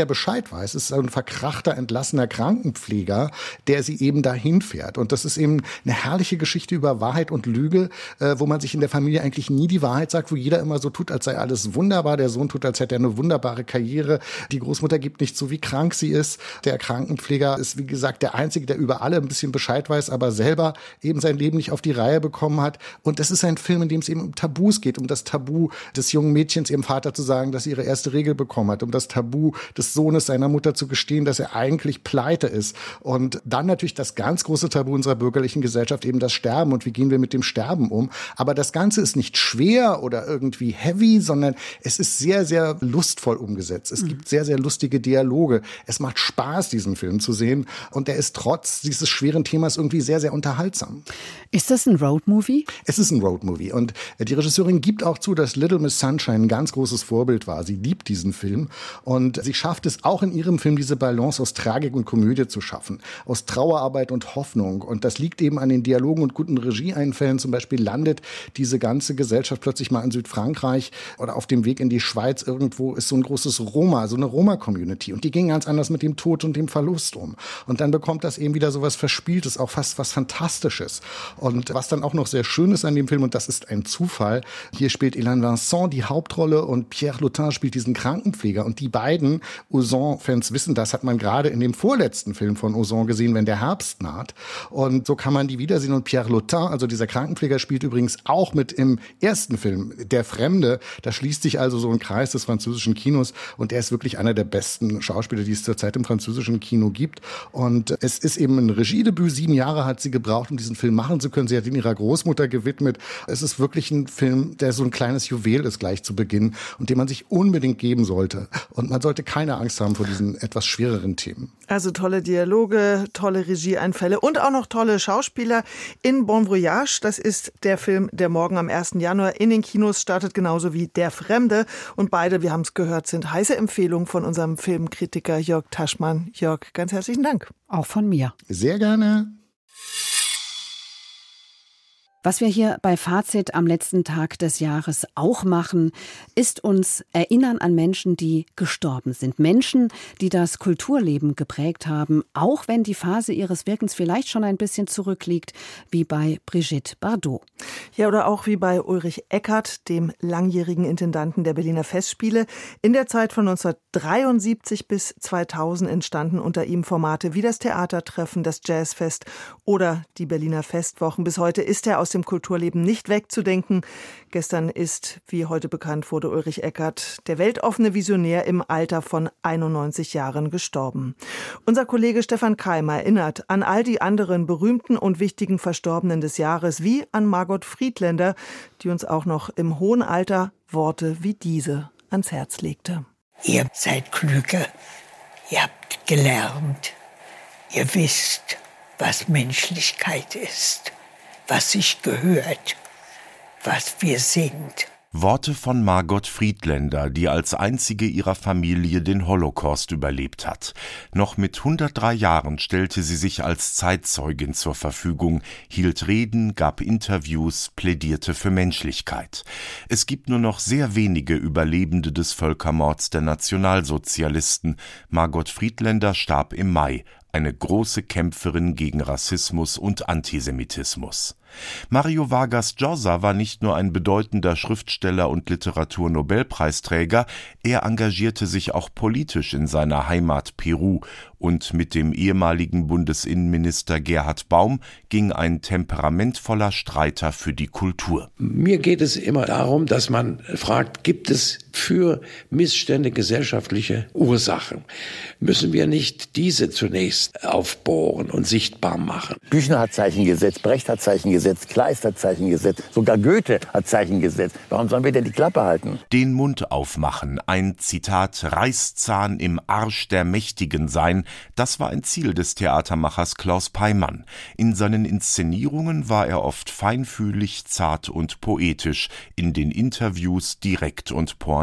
Bescheid weiß. Es ist ein verkrachter, entlassener Krankenpfleger, der sie eben dahin fährt. Und das ist eben eine herrliche Geschichte über Wahrheit und Lüge, äh, wo man sich in der Familie eigentlich nie die Wahrheit sagt, wo jeder immer so tut, als sei alles wunderbar. Der Sohn tut, als hätte er eine wunderbare Karriere. Die Großmutter gibt nicht so, wie krank sie ist. Der Krankenpfleger ist, wie gesagt, der Einzige, der über alle ein bisschen Bescheid weiß, aber selber eben sein Leben nicht auf die Reihe bekommen hat. Und das ist ein Film, in dem es eben um Tabus geht, um das Tabu des jungen Mädchens, ihrem Vater zu sagen, dass sie ihre erste Regel bekommen hat, um das Tabu des Sohnes seiner Mutter zu gestehen, dass er eigentlich pleite ist. Und dann natürlich das ganz große Tabu unserer bürgerlichen Gesellschaft, eben das Sterben und wie gehen wir mit dem Sterben um. Aber das Ganze ist nicht schwer oder irgendwie heavy, sondern es ist sehr, sehr lustvoll umgesetzt. Es mhm. gibt sehr, sehr lustige Dialoge. Es macht Spaß, diesen Film zu sehen. Und er ist trotz dieses schweren Themas irgendwie sehr, sehr unterhaltsam. Ist das ein Roadmovie? Es ist ein Roadmovie. Und die Regisseurin gibt auch zu, dass Little Miss Sunshine ein ganz großes Vorbild war. Sie liebt diesen Film. Und sie schafft es auch in ihrem Film, diese Balance aus Tragik und Komödie zu schaffen. Aus Trauerarbeit und Hoffnung. Und das liegt eben an den Dialogen und guten Regieeinfällen. Zum Beispiel landet diese ganze Gesellschaft plötzlich mal in Südfrankreich oder auf dem Weg in die Schweiz. Irgendwo ist so ein großes Roma, so eine Roma-Community. Und die ging ganz anders mit dem Tod und dem Verlust um. Und dann bekommt das eben wieder so was Verspieltes, auch fast was Fantastisches. Und was dann auch noch sehr schön ist an dem Film, und das ist ein Zufall, hier spielt Hélène Vincent die Hauptrolle und Pierre Lautin spielt diesen Krankenpfleger. Und die beiden, Ozon-Fans wissen das, hat man gerade in dem vorletzten Film von Ozon gesehen, wenn der Herbst naht. Und so kann man die wiedersehen. Und Pierre Lautin, also dieser Krankenpfleger, spielt übrigens auch mit im ersten Film, Der Fremde. Da schließt sich also so ein Kreis des französischen Kinos. Und er ist wirklich einer der besten Schauspieler, die es zurzeit im französischen Kino gibt. Und es ist eben ein Regiedebüt. Sieben Jahre hat sie gebraucht, um diesen Film machen zu können. Sie hat ihn ihrer Großmutter gewidmet. Es ist wirklich ein Film, der so ein kleines Juwel ist gleich zu Beginn und den man sich unbedingt geben sollte. Und man sollte keine Angst haben vor diesen etwas schwereren Themen. Also tolle Dialoge, tolle Regieeinfälle und auch noch tolle Schauspieler in Bon Voyage. Das ist der Film, der morgen am ersten Januar in den Kinos startet, genauso wie Der Fremde. Und beide, wir haben es gehört, sind heiße Empfehlungen von unserem Filmkritiker Jörg Taschmann. Jörg, ganz herzlichen Dank. Auch von mir. Sehr gerne. Was wir hier bei Fazit am letzten Tag des Jahres auch machen, ist uns erinnern an Menschen, die gestorben sind. Menschen, die das Kulturleben geprägt haben, auch wenn die Phase ihres Wirkens vielleicht schon ein bisschen zurückliegt, wie bei Brigitte Bardot. Ja, oder auch wie bei Ulrich Eckert, dem langjährigen Intendanten der Berliner Festspiele. In der Zeit von neunzehnhundertdreiundsiebzig bis zweitausend entstanden unter ihm Formate wie das Theatertreffen, das Jazzfest oder die Berliner Festwochen. Bis heute ist er aus dem Kulturleben nicht wegzudenken. Gestern ist, wie heute bekannt wurde, Ulrich Eckert, der weltoffene Visionär, im Alter von einundneunzig Jahren gestorben. Unser Kollege Stefan Keim erinnert an all die anderen berühmten und wichtigen Verstorbenen des Jahres, wie an Margot Friedländer, die uns auch noch im hohen Alter Worte wie diese ans Herz legte. Ihr seid klüger, ihr habt gelernt, ihr wisst, was Menschlichkeit ist, was sich gehört, was wir sind. Worte von Margot Friedländer, die als einzige ihrer Familie den Holocaust überlebt hat. Noch mit hundertdrei Jahren stellte sie sich als Zeitzeugin zur Verfügung, hielt Reden, gab Interviews, plädierte für Menschlichkeit. Es gibt nur noch sehr wenige Überlebende des Völkermords der Nationalsozialisten. Margot Friedländer starb im Mai, eine große Kämpferin gegen Rassismus und Antisemitismus. Mario Vargas Llosa war nicht nur ein bedeutender Schriftsteller und Literaturnobelpreisträger, er engagierte sich auch politisch in seiner Heimat Peru, und mit dem ehemaligen Bundesinnenminister Gerhard Baum ging ein temperamentvoller Streiter für die Kultur. Mir geht es immer darum, dass man fragt, gibt es für Missstände gesellschaftliche Ursachen? Müssen wir nicht diese zunächst aufbohren und sichtbar machen? Büchner hat Zeichen gesetzt, Brecht hat Zeichen gesetzt, Kleist hat Zeichen gesetzt, sogar Goethe hat Zeichen gesetzt. Warum sollen wir denn die Klappe halten? Den Mund aufmachen, ein Zitat Reißzahn im Arsch der Mächtigen sein, das war ein Ziel des Theatermachers Klaus Peimann. In seinen Inszenierungen war er oft feinfühlig, zart und poetisch, in den Interviews direkt und pointiert.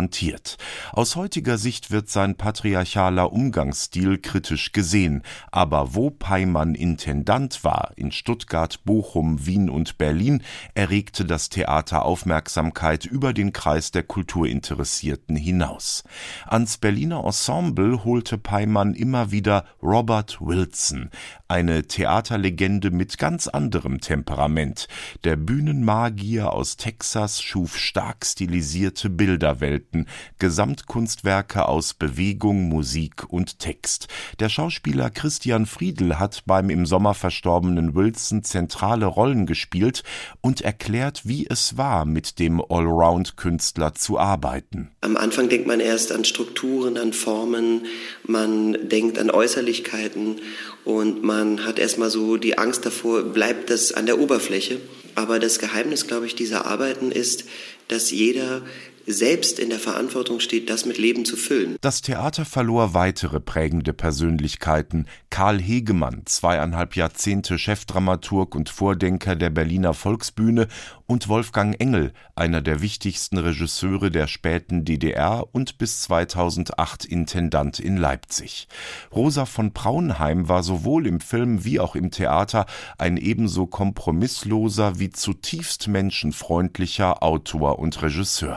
konfrontiert. Aus heutiger Sicht wird sein patriarchaler Umgangsstil kritisch gesehen. Aber wo Peymann Intendant war, in Stuttgart, Bochum, Wien und Berlin, erregte das Theater Aufmerksamkeit über den Kreis der Kulturinteressierten hinaus. Ans Berliner Ensemble holte Peymann immer wieder Robert Wilson, eine Theaterlegende mit ganz anderem Temperament. Der Bühnenmagier aus Texas schuf stark stilisierte Bilderwelten, Gesamtkunstwerke aus Bewegung, Musik und Text. Der Schauspieler Christian Friedl hat beim im Sommer verstorbenen Wilson zentrale Rollen gespielt und erklärt, wie es war, mit dem Allround-Künstler zu arbeiten. Am Anfang denkt man erst an Strukturen, an Formen, man denkt an Äußerlichkeiten und man hat erstmal so die Angst davor, bleibt das an der Oberfläche. Aber das Geheimnis, glaube ich, dieser Arbeiten ist, dass jeder selbst in der Verantwortung steht, das mit Leben zu füllen. Das Theater verlor weitere prägende Persönlichkeiten. Karl Hegemann, zweieinhalb Jahrzehnte Chefdramaturg und Vordenker der Berliner Volksbühne, und Wolfgang Engel, einer der wichtigsten Regisseure der späten D D R und bis zweitausendacht Intendant in Leipzig. Rosa von Braunheim war sowohl im Film wie auch im Theater ein ebenso kompromissloser wie zutiefst menschenfreundlicher Autor und Regisseur.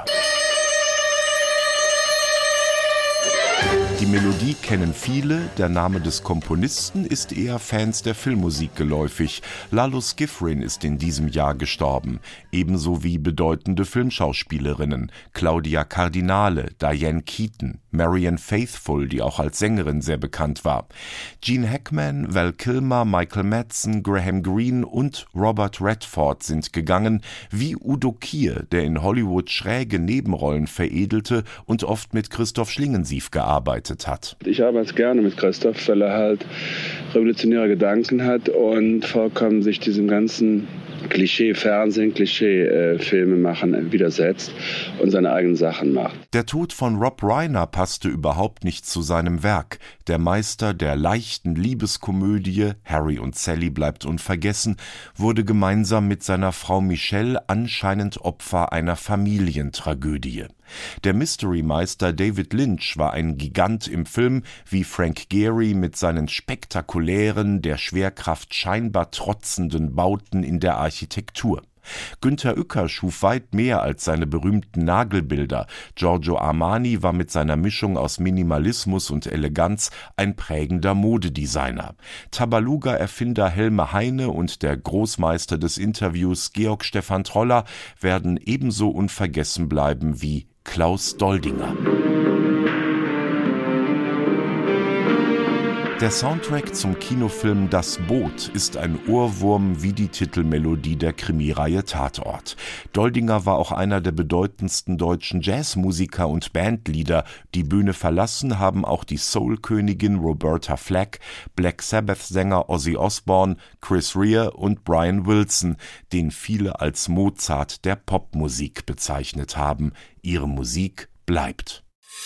Die Melodie kennen viele, der Name des Komponisten ist eher Fans der Filmmusik geläufig. Lalo Schifrin ist in diesem Jahr gestorben, ebenso wie bedeutende Filmschauspielerinnen, Claudia Cardinale, Diane Keaton, Marianne Faithfull, die auch als Sängerin sehr bekannt war. Gene Hackman, Val Kilmer, Michael Madsen, Graham Greene und Robert Redford sind gegangen, wie Udo Kier, der in Hollywood schräge Nebenrollen veredelte und oft mit Christoph Schlingensief gearbeitet hat. Ich arbeite gerne mit Christoph, weil er halt revolutionäre Gedanken hat und vollkommen sich diesem ganzen Klischee-Fernsehen, Klischee-Filme machen widersetzt und seine eigenen Sachen macht. Der Tod von Rob Reiner passte überhaupt nicht zu seinem Werk. Der Meister der leichten Liebeskomödie Harry und Sally bleibt unvergessen, wurde gemeinsam mit seiner Frau Michelle anscheinend Opfer einer Familientragödie. Der Mystery-Meister David Lynch war ein Gigant im Film, wie Frank Gehry mit seinen spektakulären, der Schwerkraft scheinbar trotzenden Bauten in der Architektur. Günter Uecker schuf weit mehr als seine berühmten Nagelbilder. Giorgio Armani war mit seiner Mischung aus Minimalismus und Eleganz ein prägender Modedesigner. Tabaluga-Erfinder Helme Heine und der Großmeister des Interviews Georg Stephan Troller werden ebenso unvergessen bleiben wie Klaus Doldinger. Der Soundtrack zum Kinofilm Das Boot ist ein Ohrwurm wie die Titelmelodie der Krimireihe Tatort. Doldinger war auch einer der bedeutendsten deutschen Jazzmusiker und Bandleader. Die Bühne verlassen haben auch die Soul-Königin Roberta Flack, Black Sabbath-Sänger Ozzy Osbourne, Chris Rea und Brian Wilson, den viele als Mozart der Popmusik bezeichnet haben. Ihre Musik bleibt.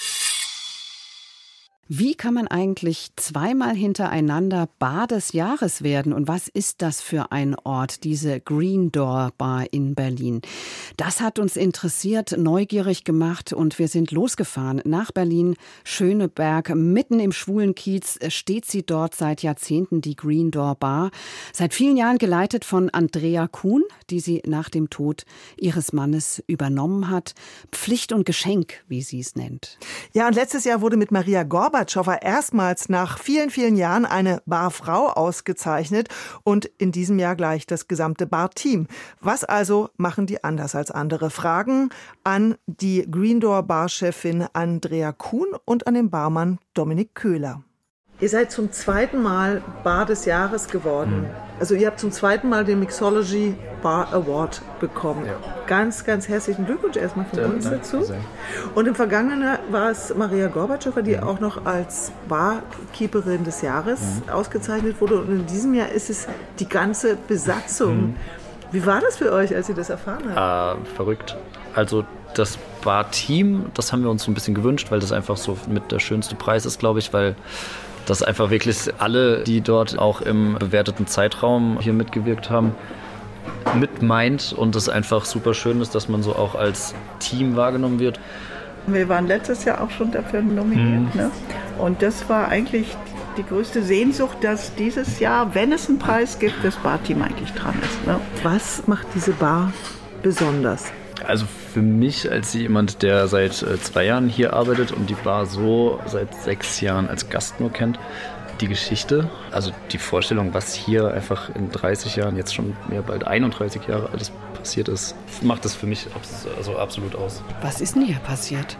Wie kann man eigentlich zweimal hintereinander Bar des Jahres werden? Und was ist das für ein Ort, diese Green Door Bar in Berlin? Das hat uns interessiert, neugierig gemacht und wir sind losgefahren nach Berlin. Schöneberg, mitten im schwulen Kiez, steht sie dort seit Jahrzehnten, die Green Door Bar. Seit vielen Jahren geleitet von Andrea Kuhn, die sie nach dem Tod ihres Mannes übernommen hat. Pflicht und Geschenk, wie sie es nennt. Ja, und letztes Jahr wurde mit Maria Gorbatschowa erstmals nach vielen, vielen Jahren eine Barfrau ausgezeichnet und in diesem Jahr gleich das gesamte Bar-Team. Was also machen die anders als andere? Fragen an die Green Door Bar-Chefin Andrea Kuhn und an den Barmann Dominik Köhler. Ihr seid zum zweiten Mal Bar des Jahres geworden. Mhm. Also ihr habt zum zweiten Mal den Mixology Bar Award bekommen. Ja. Ganz, ganz herzlichen Glückwunsch erstmal von ja, uns dazu. Sehr. Und im vergangenen Jahr war es Maria Gorbatschowa, die mhm. auch noch als Barkeeperin des Jahres mhm. ausgezeichnet wurde. Und in diesem Jahr ist es die ganze Besatzung. Mhm. Wie war das für euch, als ihr das erfahren habt? Äh, verrückt. Also das Bar-Team, das haben wir uns so ein bisschen gewünscht, weil das einfach so mit der schönste Preis ist, glaube ich, weil das einfach wirklich alle, die dort auch im bewerteten Zeitraum hier mitgewirkt haben, mit meint und es einfach super schön ist, dass man so auch als Team wahrgenommen wird. Wir waren letztes Jahr auch schon dafür nominiert. Mhm. Ne? Und das war eigentlich die größte Sehnsucht, dass dieses Jahr, wenn es einen Preis gibt, das Barteam eigentlich dran ist. Ne? Was macht diese Bar besonders? Also für mich als jemand, der seit äh, zwei Jahren hier arbeitet und die Bar so seit sechs Jahren als Gast nur kennt, die Geschichte, also die Vorstellung, was hier einfach in dreißig Jahren, jetzt schon mehr bald einunddreißig Jahre alles passiert ist, macht das für mich abs- also absolut aus. Was ist denn hier passiert?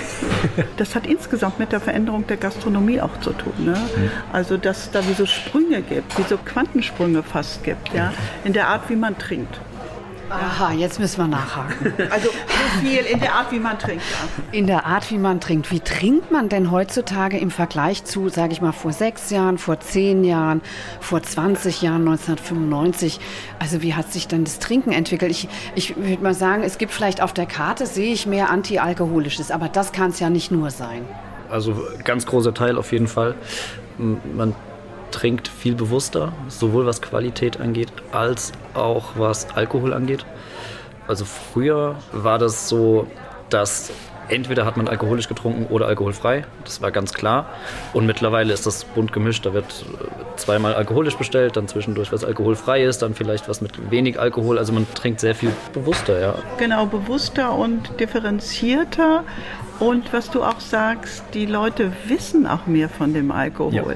Das hat insgesamt mit der Veränderung der Gastronomie auch zu tun. Ne? Mhm. Also dass es da wie so Sprünge gibt, wie so Quantensprünge fast gibt, ja? In der Art, wie man trinkt. Aha, jetzt müssen wir nachhaken. Also so viel in der Art, wie man trinkt. Ja. In der Art, wie man trinkt. Wie trinkt man denn heutzutage im Vergleich zu, sage ich mal, vor sechs Jahren, vor zehn Jahren, vor zwanzig Jahren, neunzehnhundertfünfundneunzig? Also wie hat sich denn das Trinken entwickelt? Ich, ich würde mal sagen, es gibt vielleicht auf der Karte, sehe ich mehr Antialkoholisches, aber das kann es ja nicht nur sein. Also ganz großer Teil auf jeden Fall. Man trinkt viel bewusster, sowohl was Qualität angeht, als auch was Alkohol angeht. Also früher war das so, dass entweder hat man alkoholisch getrunken oder alkoholfrei, das war ganz klar. Und mittlerweile ist das bunt gemischt, da wird zweimal alkoholisch bestellt, dann zwischendurch was alkoholfrei ist, dann vielleicht was mit wenig Alkohol. Also man trinkt sehr viel bewusster, ja. Genau, bewusster und differenzierter. Und was du auch sagst, die Leute wissen auch mehr von dem Alkohol. Ja.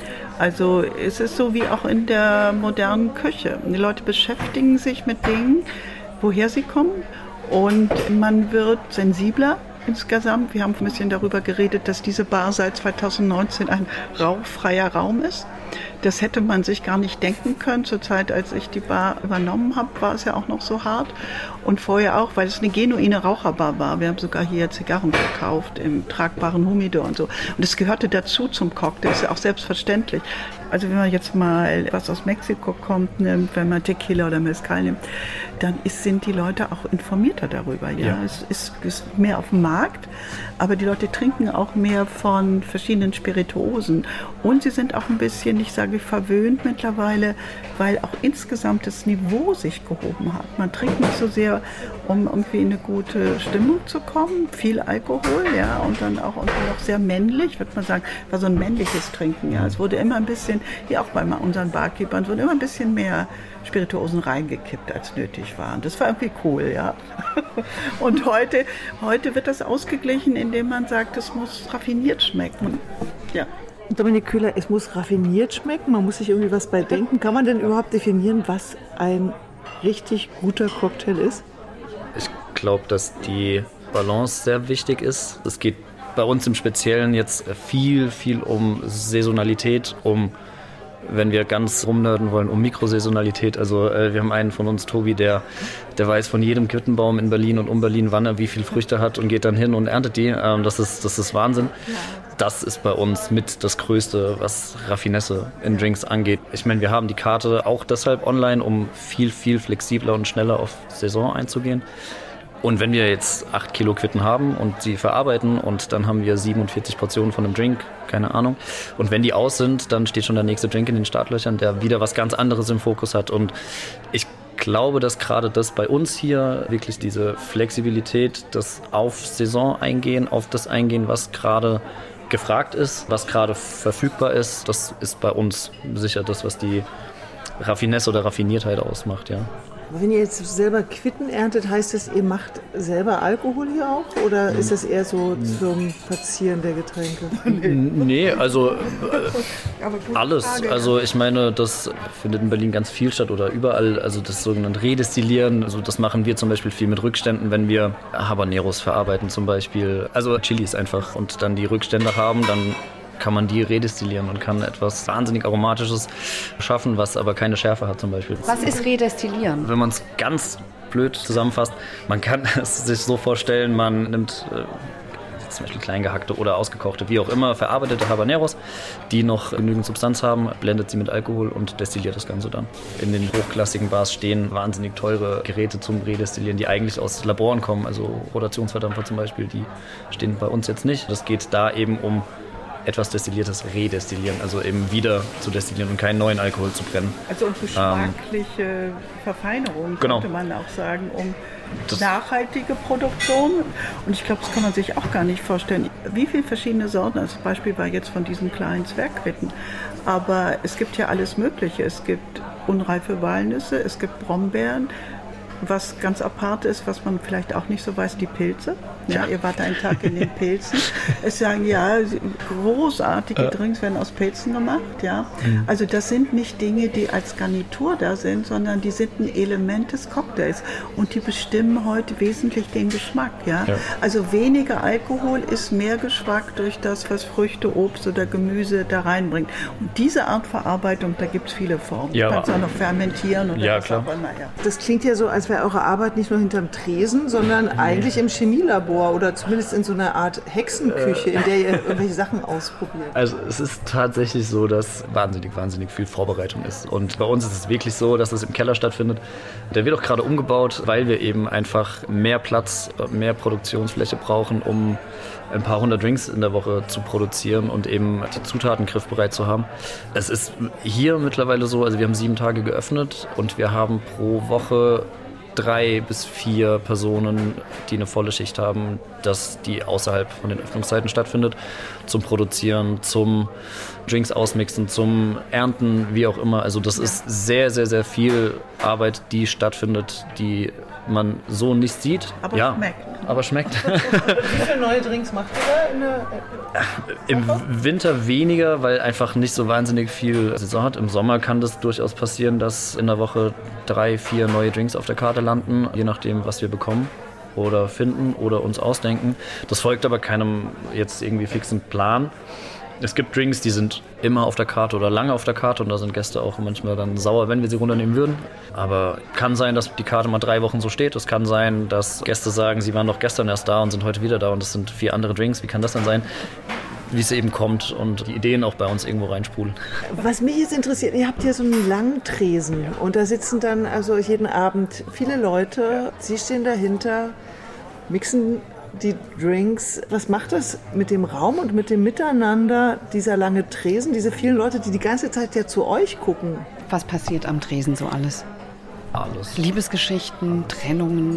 Also es ist so wie auch in der modernen Küche. Die Leute beschäftigen sich mit Dingen, woher sie kommen, und man wird sensibler insgesamt. Wir haben ein bisschen darüber geredet, dass diese Bar seit zweitausendneunzehn ein rauchfreier Raum ist. Das hätte man sich gar nicht denken können. Zur Zeit, als ich die Bar übernommen habe, war es ja auch noch so hart. Und vorher auch, weil es eine genuine Raucherbar war. Wir haben sogar hier Zigarren verkauft im tragbaren Humidor und so. Und es gehörte dazu zum Cocktail, das ist ja auch selbstverständlich. Also wenn man jetzt mal was aus Mexiko kommt, nimmt, wenn man Tequila oder Mezcal nimmt, dann ist, sind die Leute auch informierter darüber. Ja? Ja. Es ist, ist mehr auf dem Markt, aber die Leute trinken auch mehr von verschiedenen Spirituosen. Und sie sind auch ein bisschen, ich sage verwöhnt mittlerweile, weil auch insgesamt das Niveau sich gehoben hat. Man trinkt nicht so sehr, um irgendwie in eine gute Stimmung zu kommen. Viel Alkohol, ja, und dann auch irgendwie noch sehr männlich, würde man sagen, war so ein männliches Trinken. Ja. Es wurde immer ein bisschen, wie auch bei unseren Barkeepern, wurde immer ein bisschen mehr Spirituosen reingekippt, als nötig war. Und das war irgendwie cool, ja. Und heute, heute wird das ausgeglichen, indem man sagt, es muss raffiniert schmecken. Ja. Dominik Köhler, es muss raffiniert schmecken, man muss sich irgendwie was bei denken. Kann man denn überhaupt definieren, was ein richtig guter Cocktail ist? Ich glaube, dass die Balance sehr wichtig ist. Es geht bei uns im Speziellen jetzt viel, viel um Saisonalität, um, wenn wir ganz rumnörden wollen, um Mikrosaisonalität. Also äh, wir haben einen von uns, Tobi, der, der weiß von jedem Quittenbaum in Berlin und um Berlin, wann er wie viel Früchte hat und geht dann hin und erntet die. Ähm, das ist, das ist Wahnsinn. Das ist bei uns mit das Größte, was Raffinesse in Drinks angeht. Ich meine, wir haben die Karte auch deshalb online, um viel, viel flexibler und schneller auf Saison einzugehen. Und wenn wir jetzt acht Kilo Quitten haben und sie verarbeiten und dann haben wir siebenundvierzig Portionen von einem Drink, keine Ahnung. Und wenn die aus sind, dann steht schon der nächste Drink in den Startlöchern, der wieder was ganz anderes im Fokus hat. Und ich glaube, dass gerade das bei uns hier wirklich diese Flexibilität, das auf Saison eingehen, auf das eingehen, was gerade gefragt ist, was gerade verfügbar ist, das ist bei uns sicher das, was die Raffinesse oder Raffiniertheit ausmacht, ja. Wenn ihr jetzt selber Quitten erntet, heißt das, ihr macht selber Alkohol hier auch? Oder ist das eher so zum Verzieren der Getränke? Nee, also äh, alles. Also ich meine, das findet in Berlin ganz viel statt oder überall. Also das sogenannte Redestillieren, also das machen wir zum Beispiel viel mit Rückständen, wenn wir Habaneros verarbeiten zum Beispiel. Also Chilis einfach und dann die Rückstände haben, dann kann man die redestillieren und kann etwas wahnsinnig Aromatisches schaffen, was aber keine Schärfe hat zum Beispiel. Was ist Redestillieren? Wenn man es ganz blöd zusammenfasst, man kann es sich so vorstellen, man nimmt äh, zum Beispiel kleingehackte oder ausgekochte, wie auch immer, verarbeitete Habaneros, die noch genügend Substanz haben, blendet sie mit Alkohol und destilliert das Ganze dann. In den hochklassigen Bars stehen wahnsinnig teure Geräte zum Redestillieren, die eigentlich aus Laboren kommen, also Rotationsverdampfer zum Beispiel, die stehen bei uns jetzt nicht. Das geht da eben um etwas Destilliertes redestillieren, also eben wieder zu destillieren und keinen neuen Alkohol zu brennen. Also und geschmackliche ähm, Verfeinerung, genau. könnte man auch sagen, um das nachhaltige Produktion. Und ich glaube, das kann man sich auch gar nicht vorstellen. Wie viele verschiedene Sorten, also das Beispiel war jetzt von diesen kleinen Zwergquitten, aber es gibt ja alles Mögliche. Es gibt unreife Walnüsse, es gibt Brombeeren. Was ganz apart ist, was man vielleicht auch nicht so weiß, die Pilze. Ja, ihr wart einen Tag in den Pilzen. Es sagen, ja, großartige Drinks werden aus Pilzen gemacht. Ja. Also das sind nicht Dinge, die als Garnitur da sind, sondern die sind ein Element des Cocktails. Und die bestimmen heute wesentlich den Geschmack. Ja. Ja. Also weniger Alkohol ist mehr Geschmack durch das, was Früchte, Obst oder Gemüse da reinbringt. Und diese Art Verarbeitung, da gibt es viele Formen. Ja, du kannst auch noch fermentieren. Oder ja, was klar. Auch immer, ja. Das klingt ja so, als wäre eure Arbeit nicht nur hinterm Tresen, sondern eigentlich im Chemielabor oder zumindest in so einer Art Hexenküche, in der ihr irgendwelche Sachen ausprobiert. Also es ist tatsächlich so, dass wahnsinnig, wahnsinnig viel Vorbereitung ist. Und bei uns ist es wirklich so, dass es im Keller stattfindet. Der wird auch gerade umgebaut, weil wir eben einfach mehr Platz, mehr Produktionsfläche brauchen, um ein paar hundert Drinks in der Woche zu produzieren und eben die Zutaten griffbereit zu haben. Es ist hier mittlerweile so, also wir haben sieben Tage geöffnet und wir haben pro Woche drei bis vier Personen, die eine volle Schicht haben, dass die außerhalb von den Öffnungszeiten stattfindet, zum Produzieren, zum Drinks ausmixen, zum Ernten, wie auch immer. Also das ist sehr, sehr, sehr viel Arbeit, die stattfindet, die man so nicht sieht. Aber ja, schmeckt. Aber schmeckt. Wie viele neue Drinks macht ihr da? In der Im Winter weniger, weil einfach nicht so wahnsinnig viel Saison hat. Im Sommer kann das durchaus passieren, dass in der Woche drei, vier neue Drinks auf der Karte landen, je nachdem, was wir bekommen oder finden oder uns ausdenken. Das folgt aber keinem jetzt irgendwie fixen Plan. Es gibt Drinks, die sind immer auf der Karte oder lange auf der Karte und da sind Gäste auch manchmal dann sauer, wenn wir sie runternehmen würden. Aber kann sein, dass die Karte mal drei Wochen so steht. Es kann sein, dass Gäste sagen, sie waren doch gestern erst da und sind heute wieder da und es sind vier andere Drinks. Wie kann das denn sein? Wie es eben kommt und die Ideen auch bei uns irgendwo reinsprudeln. Was mich jetzt interessiert, ihr habt hier so einen langen Tresen und da sitzen dann also jeden Abend viele Leute. Sie stehen dahinter, mixen die Drinks. Was macht das mit dem Raum und mit dem Miteinander, dieser lange Tresen, diese vielen Leute, die die ganze Zeit ja zu euch gucken? Was passiert am Tresen so alles? Alles. Liebesgeschichten, Trennungen,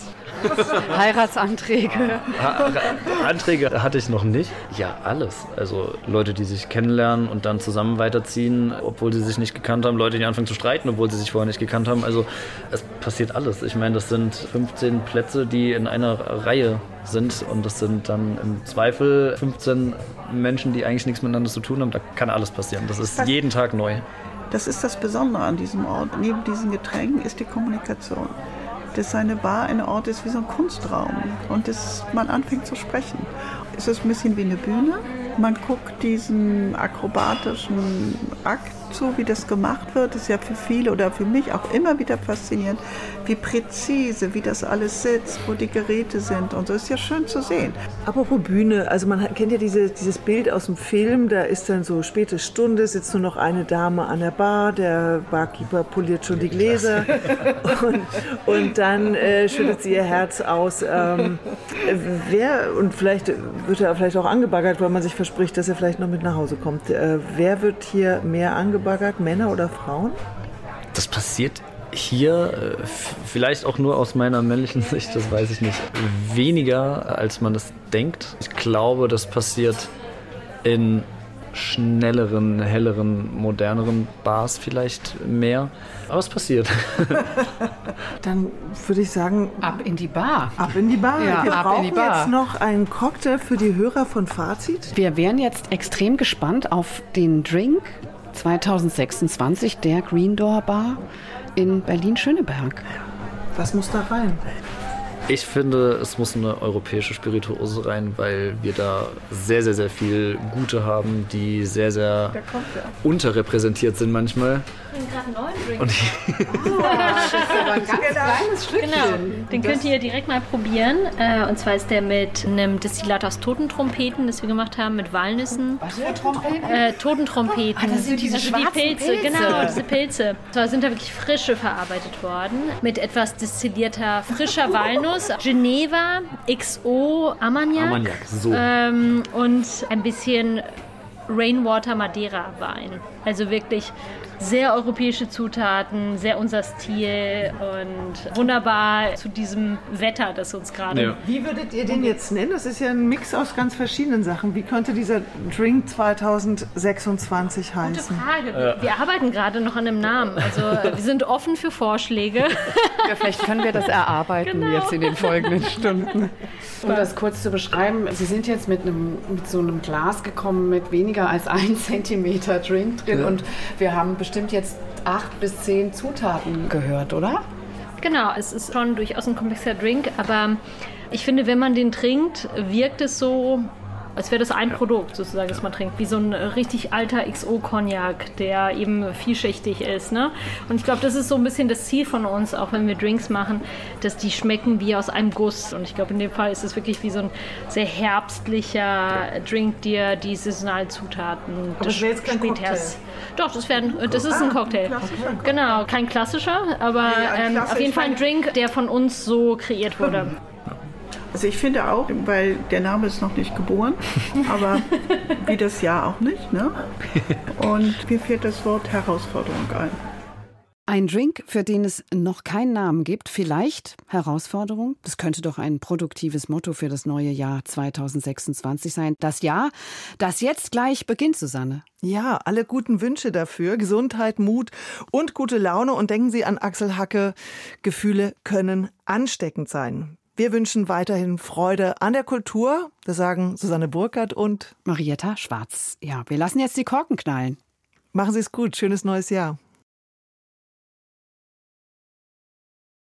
Heiratsanträge. Anträge hatte ich noch nicht. Ja, alles. Also Leute, die sich kennenlernen und dann zusammen weiterziehen, obwohl sie sich nicht gekannt haben. Leute, die anfangen zu streiten, obwohl sie sich vorher nicht gekannt haben. Also es passiert alles. Ich meine, das sind fünfzehn Plätze, die in einer Reihe sind. Und das sind dann im Zweifel fünfzehn Menschen, die eigentlich nichts miteinander zu tun haben. Da kann alles passieren. Das ist jeden Tag neu. Das ist das Besondere an diesem Ort. Neben diesen Getränken ist die Kommunikation. Dass eine Bar ein Ort ist wie so ein Kunstraum und dass man anfängt zu sprechen. Es ist ein bisschen wie eine Bühne. Man guckt diesen akrobatischen Akt zu, wie das gemacht wird. Das ist ja für viele oder für mich auch immer wieder faszinierend, wie präzise, wie das alles sitzt, wo die Geräte sind und so. Ist ja schön zu sehen. Apropos Bühne, also man kennt ja diese, dieses Bild aus dem Film, da ist dann so späte Stunde, sitzt nur noch eine Dame an der Bar, der Barkeeper poliert schon die Gläser und, und dann äh, schüttet sie ihr Herz aus. Ähm, wer, und vielleicht wird er vielleicht auch angebaggert, weil man sich verspricht, dass er vielleicht noch mit nach Hause kommt. Äh, wer wird hier mehr angebaggert, Männer oder Frauen? Das passiert hier, vielleicht auch nur aus meiner männlichen Sicht, das weiß ich nicht, weniger als man es denkt. Ich glaube, das passiert in schnelleren, helleren, moderneren Bars vielleicht mehr. Aber es passiert. Dann würde ich sagen, ab in die Bar. Ab in die Bar. Ja, Wir ab brauchen in die Bar. jetzt noch einen Cocktail für die Hörer von Fazit. Wir wären jetzt extrem gespannt auf den Drink zwanzig sechsundzwanzig der Green Door Bar in Berlin-Schöneberg. Was muss da rein? Ich finde, es muss eine europäische Spirituose rein, weil wir da sehr, sehr, sehr viel Gute haben, die sehr, sehr unterrepräsentiert sind manchmal. Ich bin gerade einen neuen Drink. Und oh, das ist aber ein ganz kleines Stückchen. Genau, den könnt ihr direkt mal probieren. Und zwar ist der mit einem Destillat aus Totentrompeten, das wir gemacht haben, mit Walnüssen. Was für Trompeten? Äh, Totentrompeten. Ah, das sind diese also schwarzen die Pilze. Pilze. Genau, diese Pilze. Zwar sind da wirklich frische verarbeitet worden, mit etwas destillierter, frischer Walnuss, Geneva, X O, Armagnac. Armagnac, so. Ähm, und ein bisschen Rainwater Madeira Wein. Also wirklich sehr europäische Zutaten, sehr unser Stil und wunderbar zu diesem Wetter, das uns gerade... Ja. Wie würdet ihr den jetzt nennen? Das ist ja ein Mix aus ganz verschiedenen Sachen. Wie könnte dieser Drink zwanzig sechsundzwanzig heißen? Gute Frage. Wir, wir arbeiten gerade noch an einem Namen. Also wir sind offen für Vorschläge. Ja, vielleicht können wir das erarbeiten genau. jetzt in den folgenden Stunden. Um das kurz zu beschreiben, Sie sind jetzt mit, einem, mit so einem Glas gekommen mit weniger als ein Zentimeter Drink drin ja. und wir haben bestimmt jetzt acht bis zehn Zutaten gehört, oder? Genau, es ist schon durchaus ein komplexer Drink, aber ich finde, wenn man den trinkt, wirkt es so, als wäre das ein Produkt sozusagen, das man trinkt, wie so ein richtig alter X O-Cognac, der eben vielschichtig ist. Ne? Und ich glaube, das ist so ein bisschen das Ziel von uns, auch wenn wir Drinks machen, dass die schmecken wie aus einem Guss. Und ich glaube, in dem Fall ist es wirklich wie so ein sehr herbstlicher Drink, der die saisonalen Zutaten Aber das wäre jetzt kein Cocktail. Doch, das, werden, das ist ein Cocktail. Ah, genau, kein klassischer, aber ja, ähm, auf jeden Fall ein Drink, der von uns so kreiert wurde. Also ich finde auch, weil der Name ist noch nicht geboren, aber wie das Jahr auch nicht. Ne? Und mir fehlt das Wort Herausforderung ein. Ein Drink, für den es noch keinen Namen gibt, vielleicht Herausforderung. Das könnte doch ein produktives Motto für das neue Jahr zwanzig sechsundzwanzig sein. Das Jahr, das jetzt gleich beginnt, Susanne. Ja, alle guten Wünsche dafür. Gesundheit, Mut und gute Laune. Und denken Sie an Axel Hacke, Gefühle können ansteckend sein. Wir wünschen weiterhin Freude an der Kultur. Das sagen Susanne Burkhardt und Marietta Schwarz. Ja, wir lassen jetzt die Korken knallen. Machen Sie es gut. Schönes neues Jahr.